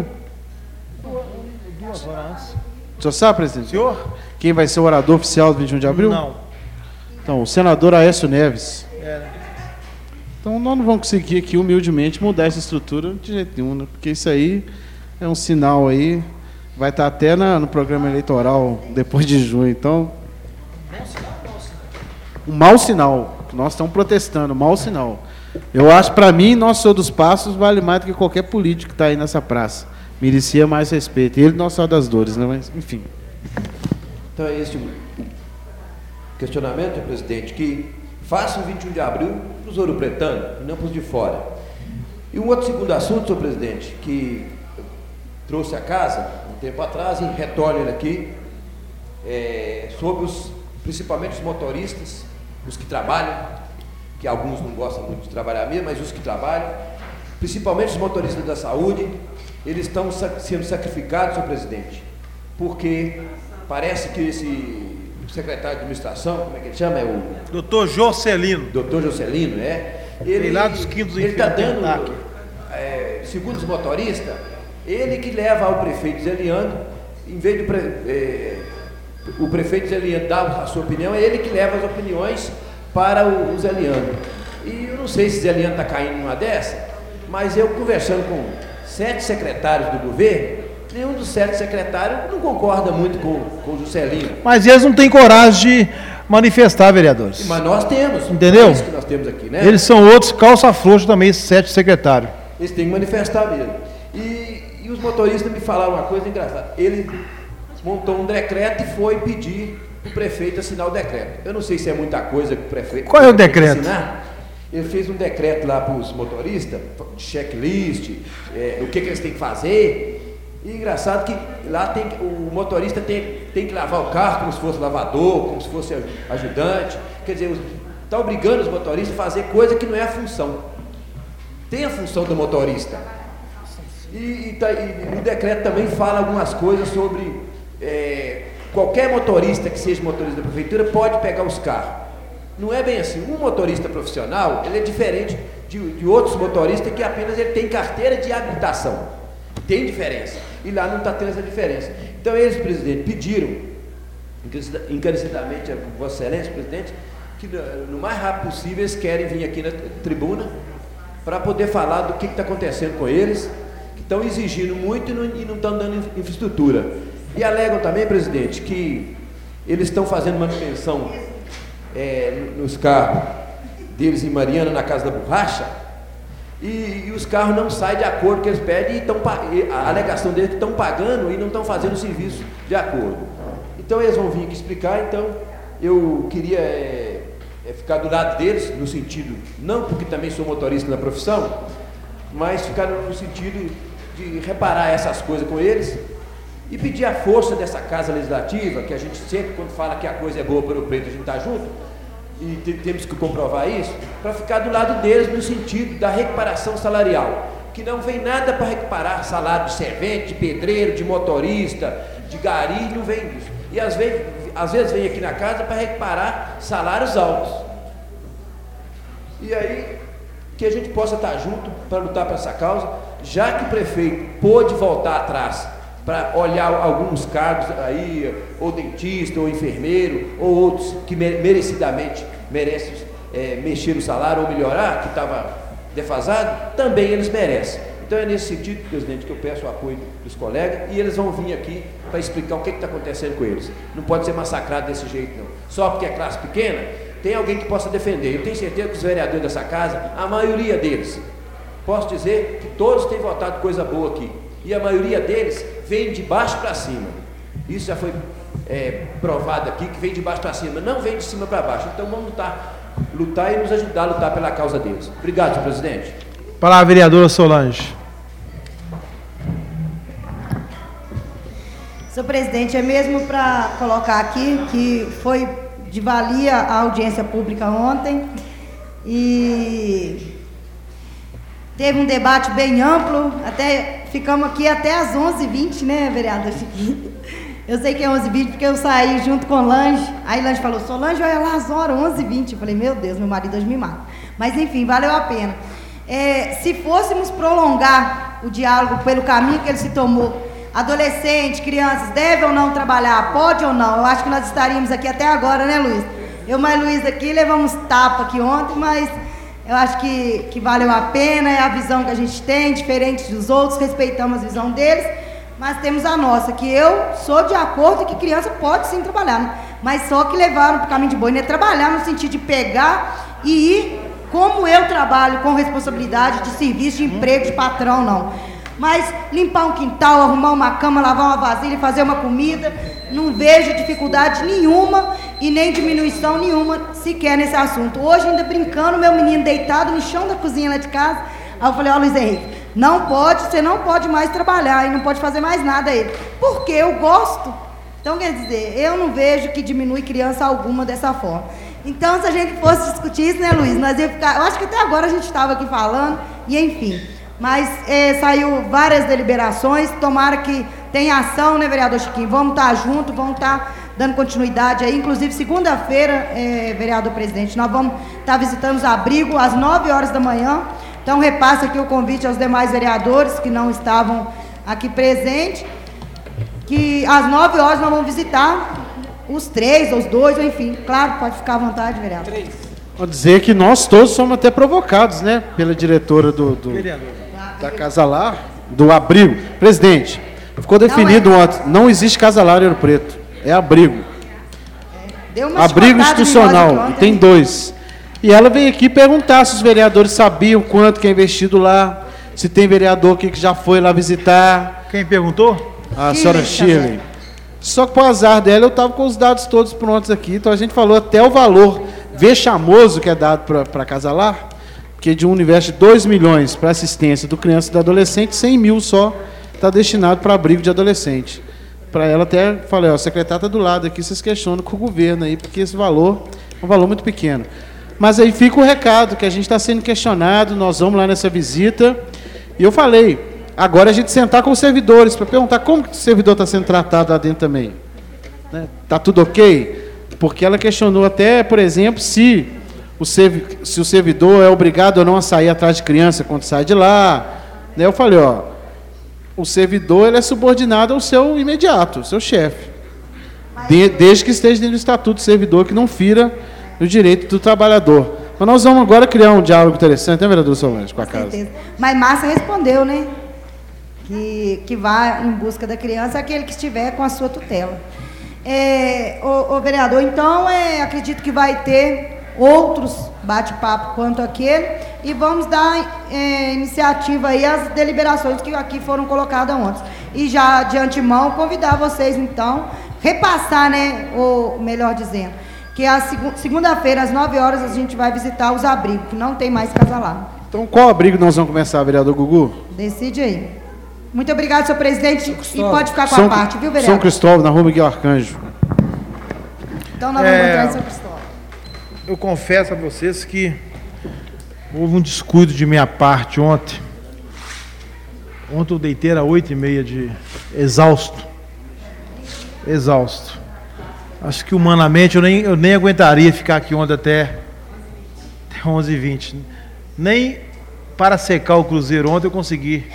S3: Duas horas antes.
S2: O senhor sabe, presidente?
S3: Senhor?
S2: Quem vai ser o orador oficial do vinte e um de abril?
S3: Não.
S2: Então, o senador Aécio Neves.
S3: É, né?
S2: Então, nós não vamos conseguir aqui, humildemente, mudar essa estrutura de jeito nenhum, né? Porque isso aí é um sinal aí, vai estar até na, no programa eleitoral depois de junho. Então, um mau sinal. Nós estamos protestando, um mau sinal. Eu acho, para mim, Nosso Senhor dos Passos vale mais do que qualquer político que está aí nessa praça. Merecia mais respeito. Ele, Nosso Senhor das Dores, né? Mas, enfim.
S6: Então é esse o questionamento, presidente, que faça o vinte e um de abril para os ouropretanos e não para os de fora. E um outro segundo assunto, senhor presidente, que trouxe a casa um tempo atrás e retorno ele aqui, é, sobre os, principalmente os motoristas, os que trabalham, que alguns não gostam muito de trabalhar mesmo, mas os que trabalham, principalmente os motoristas da saúde, eles estão sendo sacrificados, senhor presidente, porque parece que esse secretário de administração, como é que ele chama? É o
S3: doutor Jocelino.
S6: Doutor Jocelino, é. Ele
S3: lá dos quintos
S6: ele está dando, é, segundo os motoristas, ele que leva ao prefeito Zeliano, em vez do pre, é, o prefeito Zeliano dar a sua opinião, é ele que leva as opiniões para o, o Zeliano. E eu não sei se Zeliano está caindo numa dessa, mas eu conversando com sete secretários do governo, nenhum dos sete secretários não concorda muito com, com o Juscelino.
S3: Mas eles não têm coragem de manifestar, vereadores.
S6: Mas nós temos.
S3: Entendeu?
S6: É isso que nós temos aqui, né?
S3: Eles são outros calça frouxa também, esses sete secretários.
S6: Eles têm que manifestar mesmo. E, e os motoristas me falaram uma coisa engraçada. Ele montou um decreto e foi pedir para o prefeito assinar o decreto. Eu não sei se é muita coisa que o prefeito...
S3: Qual é o decreto?
S6: Assinar. Ele fez um decreto lá para os motoristas, checklist, é, o que, que eles têm que fazer. E engraçado que lá tem, o motorista tem, tem que lavar o carro como se fosse lavador, como se fosse ajudante. Quer dizer, está obrigando os motoristas a fazer coisa que não é a função. tem a função do motorista. E, e, tá, e o decreto também fala algumas coisas sobre é, qualquer motorista que seja motorista da prefeitura pode pegar os carros. Não é bem assim. Um motorista profissional, ele é diferente de, de outros motoristas que apenas ele tem carteira de habilitação. Tem diferença. E lá não está tendo essa diferença. Então eles, presidente, pediram encarecidamente a Vossa Excelência, presidente, que no mais rápido possível eles querem vir aqui na tribuna para poder falar do que está acontecendo com eles, que estão exigindo muito e não estão dando infraestrutura. E alegam também, presidente, que eles estão fazendo manutenção é, nos carros deles em Mariana, na Casa da Borracha, e, e os carros não saem de acordo com o que eles pedem, e tão, a alegação deles é que estão pagando e não estão fazendo o serviço de acordo. Então eles vão vir aqui explicar. Então eu queria é, é ficar do lado deles, no sentido, não porque também sou motorista na profissão, mas ficar no sentido de reparar essas coisas com eles e pedir a força dessa Casa Legislativa, que a gente sempre, quando fala que a coisa é boa para o preto, a gente está junto, e te, temos que comprovar isso, para ficar do lado deles no sentido da recuperação salarial, que não vem nada para recuperar salário de servente, de pedreiro, de motorista, de gari, não vem isso. E às vezes, às vezes vem aqui na casa para reparar salários altos. E aí, que a gente possa estar junto para lutar por essa causa, já que o prefeito pôde voltar atrás para olhar alguns cargos aí, ou dentista, ou enfermeiro, ou outros que merecidamente merecem é, mexer no salário ou melhorar, que estava defasado, também eles merecem. Então é nesse sentido, presidente, que eu peço o apoio dos colegas, e eles vão vir aqui para explicar o que está acontecendo com eles. Não pode ser massacrado desse jeito, não. Só porque é classe pequena, tem alguém que possa defender. Eu tenho certeza que os vereadores dessa casa, a maioria deles, posso dizer que todos têm votado coisa boa aqui, e a maioria deles vem de baixo para cima. Isso já foi é, provado aqui, que vem de baixo para cima, não vem de cima para baixo. Então vamos lutar, lutar e nos ajudar a lutar pela causa deles. Obrigado, senhor presidente.
S3: Palavra, vereadora Solange.
S7: Senhor presidente, é mesmo para colocar aqui que foi de valia a audiência pública ontem e teve um debate bem amplo, até ficamos aqui até às onze e vinte, né, vereador Chiquinho? Eu sei que é onze e vinte porque eu saí junto com Lange, aí Lange falou, Solange, olha lá as horas, onze e vinte, eu falei, meu Deus, meu marido hoje me mata. Mas enfim, valeu a pena. É, se fôssemos prolongar o diálogo pelo caminho que ele se tomou, adolescente, crianças, deve ou não trabalhar, pode ou não, eu acho que nós estaríamos aqui até agora, né, Luiz? Eu mais Luiz aqui, levamos tapa aqui ontem, mas eu acho que, que valeu a pena, é a visão que a gente tem, diferente dos outros, respeitamos a visão deles, mas temos a nossa, que eu sou de acordo que criança pode sim trabalhar, né? Mas só que levaram para o caminho de boi, não é trabalhar no sentido de pegar e ir, como eu trabalho com responsabilidade de serviço, de emprego, de patrão, não. Mas limpar um quintal, arrumar uma cama, lavar uma vasilha, fazer uma comida, não vejo dificuldade nenhuma e nem diminuição nenhuma sequer nesse assunto. Hoje, ainda brincando, meu menino deitado no chão da cozinha lá de casa, aí eu falei, ó, oh, Luiz Henrique, não pode, você não pode mais trabalhar e não pode fazer mais nada aí, porque eu gosto. Então, quer dizer, eu não vejo que diminui criança alguma dessa forma. Então, se a gente fosse discutir isso, né, Luiz, nós ia ficar, eu acho que até agora a gente estava aqui falando, e enfim... Mas é, saiu várias deliberações, tomara que tenha ação, né, vereador Chiquinho? Vamos estar juntos, vamos estar dando continuidade aí. Inclusive, segunda-feira, é, vereador presidente, nós vamos estar visitando os abrigos às nove horas da manhã. Então, repasso aqui o convite aos demais vereadores que não estavam aqui presentes, que às nove horas nós vamos visitar os três, os dois, ou enfim. Claro, pode ficar à vontade, vereador. Três.
S2: Vou dizer que nós todos somos até provocados, né, pela diretora do... do... da Casalar, do abrigo. Presidente, ficou definido
S7: não é.
S2: ontem, não existe Casalar em Ouro Preto, é abrigo.
S7: É. Deu uma
S2: abrigo institucional, e tem dois. E ela veio aqui perguntar se os vereadores sabiam quanto que é investido lá, se tem vereador que já foi lá visitar.
S3: Quem perguntou?
S2: A senhora Shirley. Só que para o azar dela, eu estava com os dados todos prontos aqui, então a gente falou até o valor vexamoso que é dado para Casalar, que de um universo de dois milhões para assistência do criança e do adolescente, cem mil só está destinado para abrigo de adolescente. Para ela até falei, ó, o secretário está do lado aqui, vocês questionam com o governo aí, porque esse valor é um valor muito pequeno. Mas aí fica o recado, que a gente está sendo questionado, nós vamos lá nessa visita. E eu falei, agora a gente sentar com os servidores, para perguntar como que o servidor está sendo tratado lá dentro também. Está tudo ok? Porque ela questionou até, por exemplo, se o, servi se o servidor é obrigado ou não a sair atrás de criança quando sai de lá. Eu falei, ó, o servidor ele é subordinado ao seu imediato, ao seu chefe. De, desde que esteja dentro do estatuto do servidor, que não fira o direito do trabalhador. Mas nós vamos agora criar um diálogo interessante, né, vereador Solange, com a casa.
S7: Certeza. Mas Márcia respondeu, né? Que, que vá em busca da criança aquele que estiver com a sua tutela. É, o, o vereador, então, é, acredito que vai ter outros bate-papo quanto aquele e vamos dar é, iniciativa aí às deliberações que aqui foram colocadas ontem. E já de antemão convidar vocês, então, repassar, né, ou melhor dizendo, que a seg segunda-feira, às nove horas, a gente vai visitar os abrigos, que não tem mais casa lá.
S2: Então, qual abrigo nós vamos começar, vereador Gugu?
S7: Decide aí. Muito obrigado, senhor presidente, e pode ficar com
S2: São,
S7: a parte, viu, vereador?
S2: São Cristóvão, na rua Miguel Arcanjo.
S7: Então, nós vamos
S3: É,
S7: entrar em São Cristóvão.
S3: Eu confesso a vocês que houve um descuido de minha parte ontem. Ontem eu deitei às oito e meia de exausto. Exausto. Acho que humanamente eu nem, eu nem aguentaria ficar aqui ontem até, até onze e vinte. Nem para secar o Cruzeiro ontem eu consegui.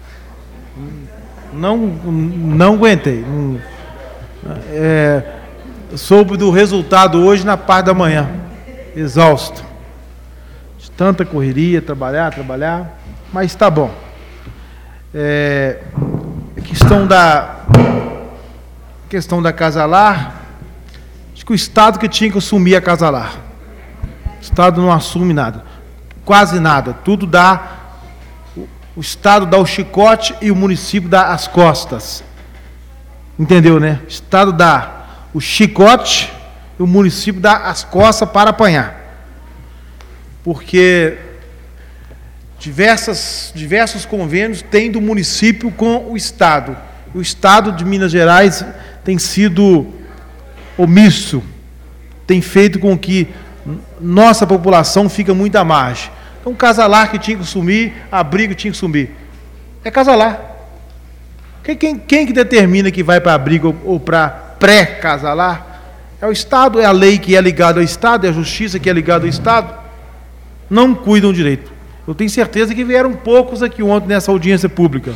S3: Não, não aguentei. Não, é, soube do resultado hoje na parte da manhã. Exausto. De tanta correria, trabalhar, trabalhar. Mas tá bom. É, a questão da, a questão da Casa Lar. Acho que o Estado que tinha que assumir a Casa Lar. O Estado não assume nada. Quase nada. Tudo dá. O Estado dá o chicote e o município dá as costas. Entendeu, né? O Estado dá o chicote e o município dá as costas para apanhar. Porque diversas, diversos convênios tem do município com o Estado. O Estado de Minas Gerais tem sido omisso, tem feito com que nossa população fica muito à margem. Então, Casa Lar que tinha que sumir, abrigo tinha que sumir. É Casa Lar. Quem, quem, quem que determina que vai para abrigo ou, ou para pré-Casa Lar? É o Estado, é a lei que é ligada ao Estado, é a justiça que é ligada ao Estado. Não cuidam direito. Eu tenho certeza que vieram poucos aqui ontem nessa audiência pública.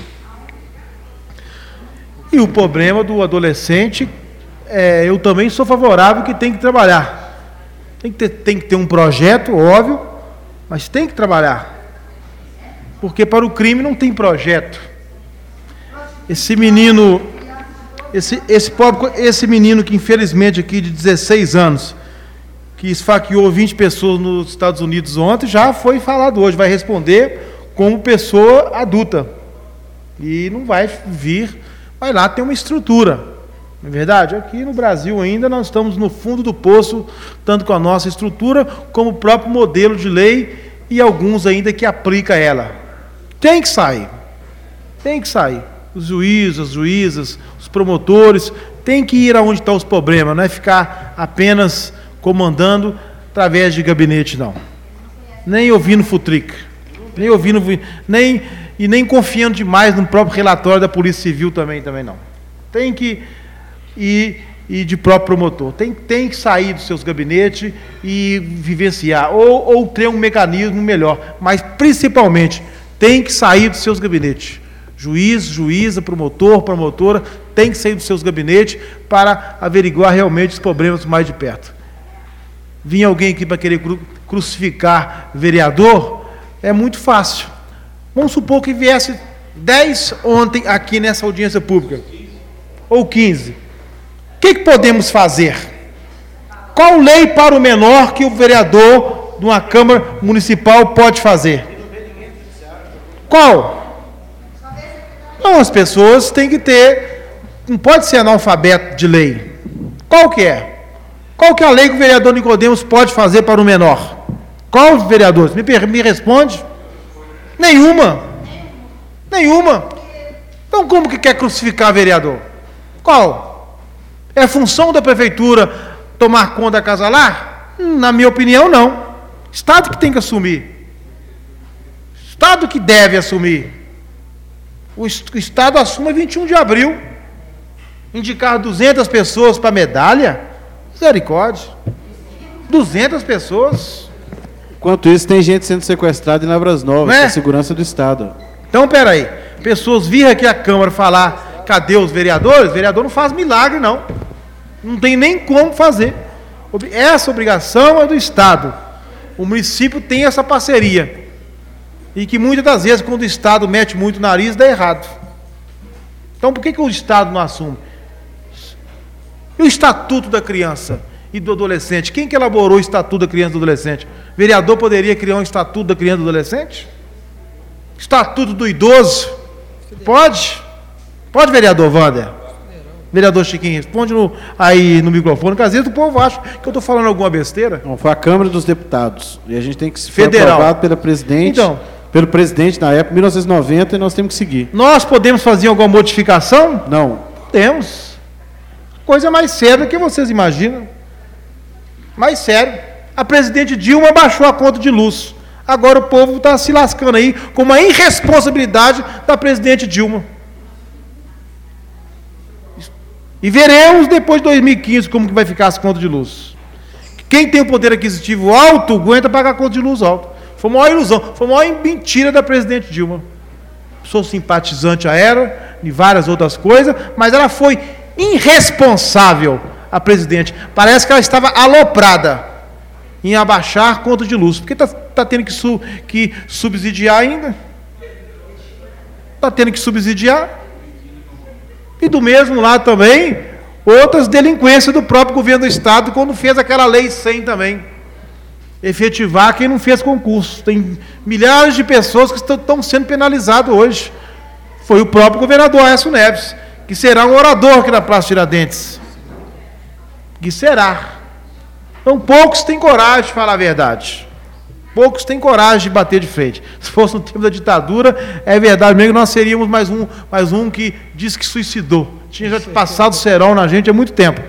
S3: E o problema do adolescente, é, eu também sou favorável que tem que trabalhar. Tem que ter, tem que ter um projeto, óbvio, mas tem que trabalhar. Porque para o crime não tem projeto. Esse menino, esse, esse, pobre, esse menino que infelizmente aqui de dezesseis anos, que esfaqueou vinte pessoas nos Estados Unidos ontem, já foi falado hoje, vai responder como pessoa adulta. E não vai vir, vai lá ter uma estrutura. Não é verdade? Aqui no Brasil ainda nós estamos no fundo do poço, tanto com a nossa estrutura, como o próprio modelo de lei e alguns ainda que aplica ela. Tem que sair. Tem que sair. Os juízes, as juízas, os promotores, tem que ir aonde estão os problemas, não é ficar apenas comandando através de gabinete, não. Nem ouvindo futrica, nem ouvindo, nem, e nem confiando demais no próprio relatório da Polícia Civil também, também não. Tem que ir, ir de próprio promotor, tem, tem que sair dos seus gabinetes e vivenciar, ou, ou ter um mecanismo melhor, mas principalmente tem que sair dos seus gabinetes. Juiz, juíza, promotor, promotora, tem que sair dos seus gabinetes para averiguar realmente os problemas mais de perto. Vinha alguém aqui para querer cru, crucificar vereador, é muito fácil. Vamos supor que viesse dez ontem aqui nessa audiência pública, ou quinze. O que, que podemos fazer? Qual lei para o menor que o vereador de uma Câmara Municipal pode fazer? Qual? Não, as pessoas têm que ter, não pode ser analfabeto de lei. Qual que é? Qual que é a lei que o vereador Nicodemos pode fazer para o menor? Qual, vereadores? Me, me responde. Nenhuma. Nenhuma. Então como que quer crucificar vereador? Qual? É função da prefeitura tomar conta da Casa Lar? Na minha opinião, não. Estado que tem que assumir. Estado que deve assumir. O Estado assume vinte e um de abril. Indicar duzentas pessoas para medalha? Misericórdia. duzentas pessoas.
S2: Enquanto isso, tem gente sendo sequestrada em Lavras Novas,
S3: é?
S2: com a segurança do Estado.
S3: Então, peraí. Pessoas virem aqui à Câmara falar, cadê os vereadores? O vereador não faz milagre, não. Não tem nem como fazer. Essa obrigação é do Estado. O município tem essa parceria. E que muitas das vezes, quando o Estado mete muito o nariz, dá errado. Então, por que, que o Estado não assume? E o Estatuto da Criança e do Adolescente? Quem que elaborou o Estatuto da Criança e do Adolescente? O vereador poderia criar um Estatuto da Criança e do Adolescente? Estatuto do Idoso? Pode? Pode, vereador Wander? Vereador Chiquinho, responde no, aí no microfone, que às vezes o povo acha que eu estou falando alguma besteira.
S2: Não, foi a Câmara dos Deputados. E a gente tem que ser
S3: Federal.
S2: aprovado pela presidente,
S3: então,
S2: pelo presidente na época, mil novecentos e noventa, e nós temos que seguir.
S3: Nós podemos fazer alguma modificação?
S2: Não.
S3: Temos. Coisa mais séria do que vocês imaginam. Mais sério. A presidente Dilma baixou a conta de luz. Agora o povo está se lascando aí com uma irresponsabilidade da presidente Dilma. E veremos depois de dois mil e quinze como que vai ficar as contas de luz. Quem tem o poder aquisitivo alto, aguenta pagar a conta de luz alto. Foi a maior ilusão, foi a maior mentira da presidente Dilma. Sou simpatizante a ela, e várias outras coisas, mas ela foi irresponsável, a presidente. Parece que ela estava aloprada em abaixar a conta de luz. Porque está tá tendo que, su, que subsidiar ainda. Está tendo que subsidiar. E do mesmo lado também, outras delinquências do próprio governo do Estado, quando fez aquela lei cem também. Efetivar quem não fez concurso. Tem milhares de pessoas que estão sendo penalizadas hoje. Foi o próprio governador Aécio Neves, que será um orador aqui na Praça Tiradentes. Que será. Então poucos têm coragem de falar a verdade. Poucos têm coragem de bater de frente. Se fosse no tempo da ditadura, é verdade mesmo que nós seríamos mais um, mais um que diz que suicidou. Tinha já passado cerol na gente há muito tempo.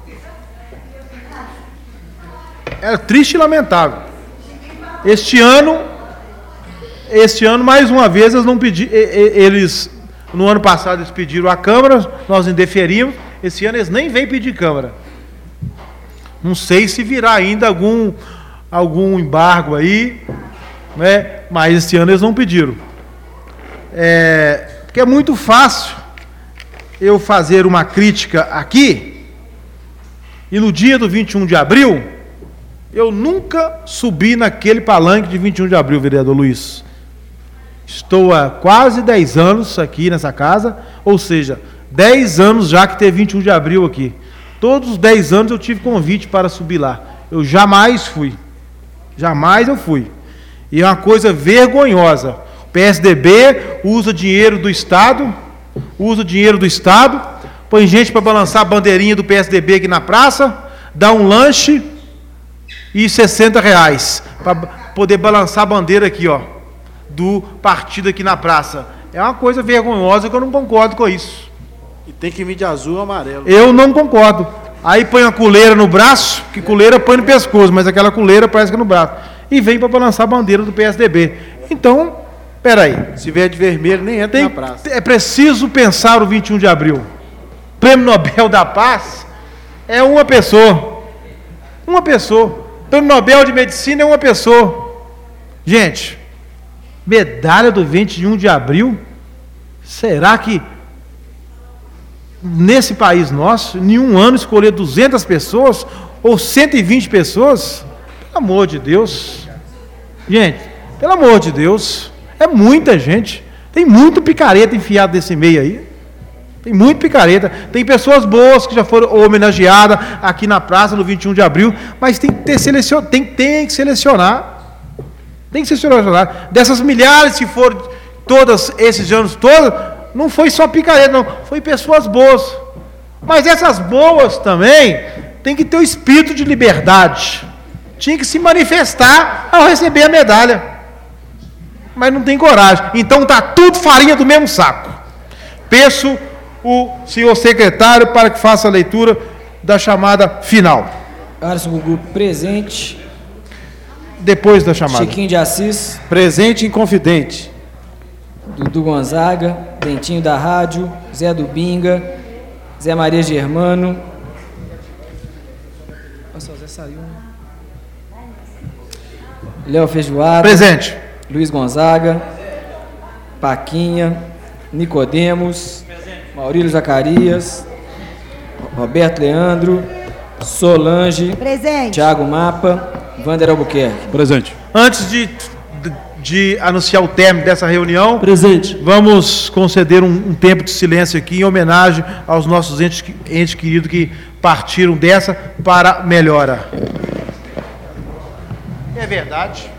S3: Era triste e lamentável. Este ano, este ano, mais uma vez, eles não pediram, eles, no ano passado eles pediram a Câmara, nós indeferimos, esse ano eles nem vêm pedir Câmara. Não sei se virá ainda algum, algum embargo aí, né? Mas esse ano eles não pediram. É, porque é muito fácil eu fazer uma crítica aqui, e no dia do vinte e um de abril, eu nunca subi naquele palanque de vinte e um de abril, vereador Luiz. Estou há quase dez anos aqui nessa casa, ou seja, dez anos já que teve vinte e um de abril aqui. Todos os dez anos eu tive convite para subir lá. Eu jamais fui. Jamais eu fui. E é uma coisa vergonhosa. O P S D B usa dinheiro do Estado, usa dinheiro do Estado, põe gente para balançar a bandeirinha do P S D B aqui na praça, dá um lanche e sessenta reais para poder balançar a bandeira aqui, ó, do partido aqui na praça. É uma coisa vergonhosa que eu não concordo com isso.
S2: E tem que vir de azul ou amarelo.
S3: Eu não concordo. Aí põe a coleira no braço, que coleira põe no pescoço, mas aquela coleira parece que é no braço. E vem para balançar a bandeira do P S D B. Então, peraí.
S2: Se vier de vermelho, nem entra
S3: tem,
S2: na praça.
S3: É preciso pensar o vinte e um de abril. Prêmio Nobel da Paz é uma pessoa. Uma pessoa. Prêmio Nobel de Medicina é uma pessoa. Gente, medalha do vinte e um de abril? Será que nesse país nosso, em um ano escolher duzentas pessoas ou cento e vinte pessoas? Pelo amor de Deus. Gente, pelo amor de Deus, é muita gente. Tem muito picareta enfiado nesse meio aí. Tem muito picareta. Tem pessoas boas que já foram homenageadas aqui na praça no vinte e um de abril, mas tem que, ter selecion... tem, tem que selecionar. Tem que selecionar. Dessas milhares que foram todos esses anos todos, não foi só picareta, não. Foi pessoas boas. Mas essas boas também tem que ter o espírito de liberdade. Tinha que se manifestar ao receber a medalha. Mas não tem coragem. Então está tudo farinha do mesmo saco. Peço o senhor secretário para que faça a leitura da chamada final.
S1: Alisson Gugu, presente.
S3: depois da chamada.
S1: Chiquinho de Assis.
S2: Presente e inconfidente.
S1: Dudu Gonzaga, Dentinho da Rádio, Zé do Binga, Zé Maria Germano. Nossa, o Zé saiu, né? Léo Feijoada.
S3: Presente.
S1: Luiz Gonzaga, Paquinha, Nicodemos, Maurílio Zacarias, Roberto Leandro, Solange,
S7: Presente.
S1: Thiago Mapa, Wander Albuquerque.
S10: Presente.
S3: Antes de, de, de anunciar o término dessa reunião,
S8: Presente.
S3: Vamos conceder um, um tempo de silêncio aqui em homenagem aos nossos entes, entes queridos que partiram dessa para melhora. É verdade.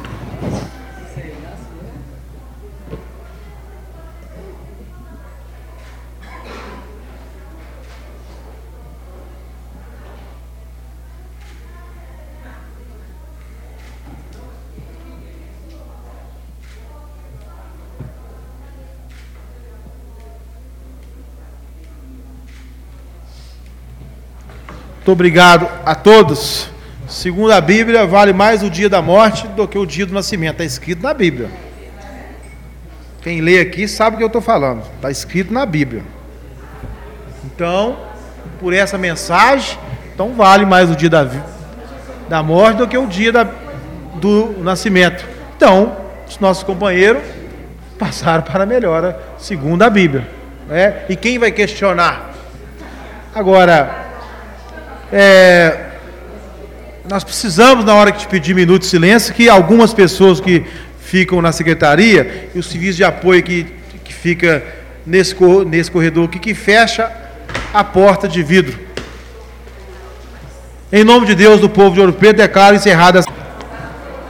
S3: Muito obrigado a todos. Segundo a Bíblia, vale mais o dia da morte do que o dia do nascimento. Está escrito na Bíblia. Quem lê aqui sabe o que eu estou falando. Está escrito na Bíblia. Então, por essa mensagem, então vale mais o dia da, da morte do que o dia da, do nascimento. Então, os nossos companheiros passaram para a melhora, segundo a Bíblia. Né? E quem vai questionar? Agora... É, nós precisamos, na hora que te pedir minuto de silêncio, que algumas pessoas que ficam na secretaria e o serviço de apoio que, que fica nesse, nesse corredor aqui, que fecha a porta de vidro. Em nome de Deus, do povo de Ouro Preto, declaro encerrada.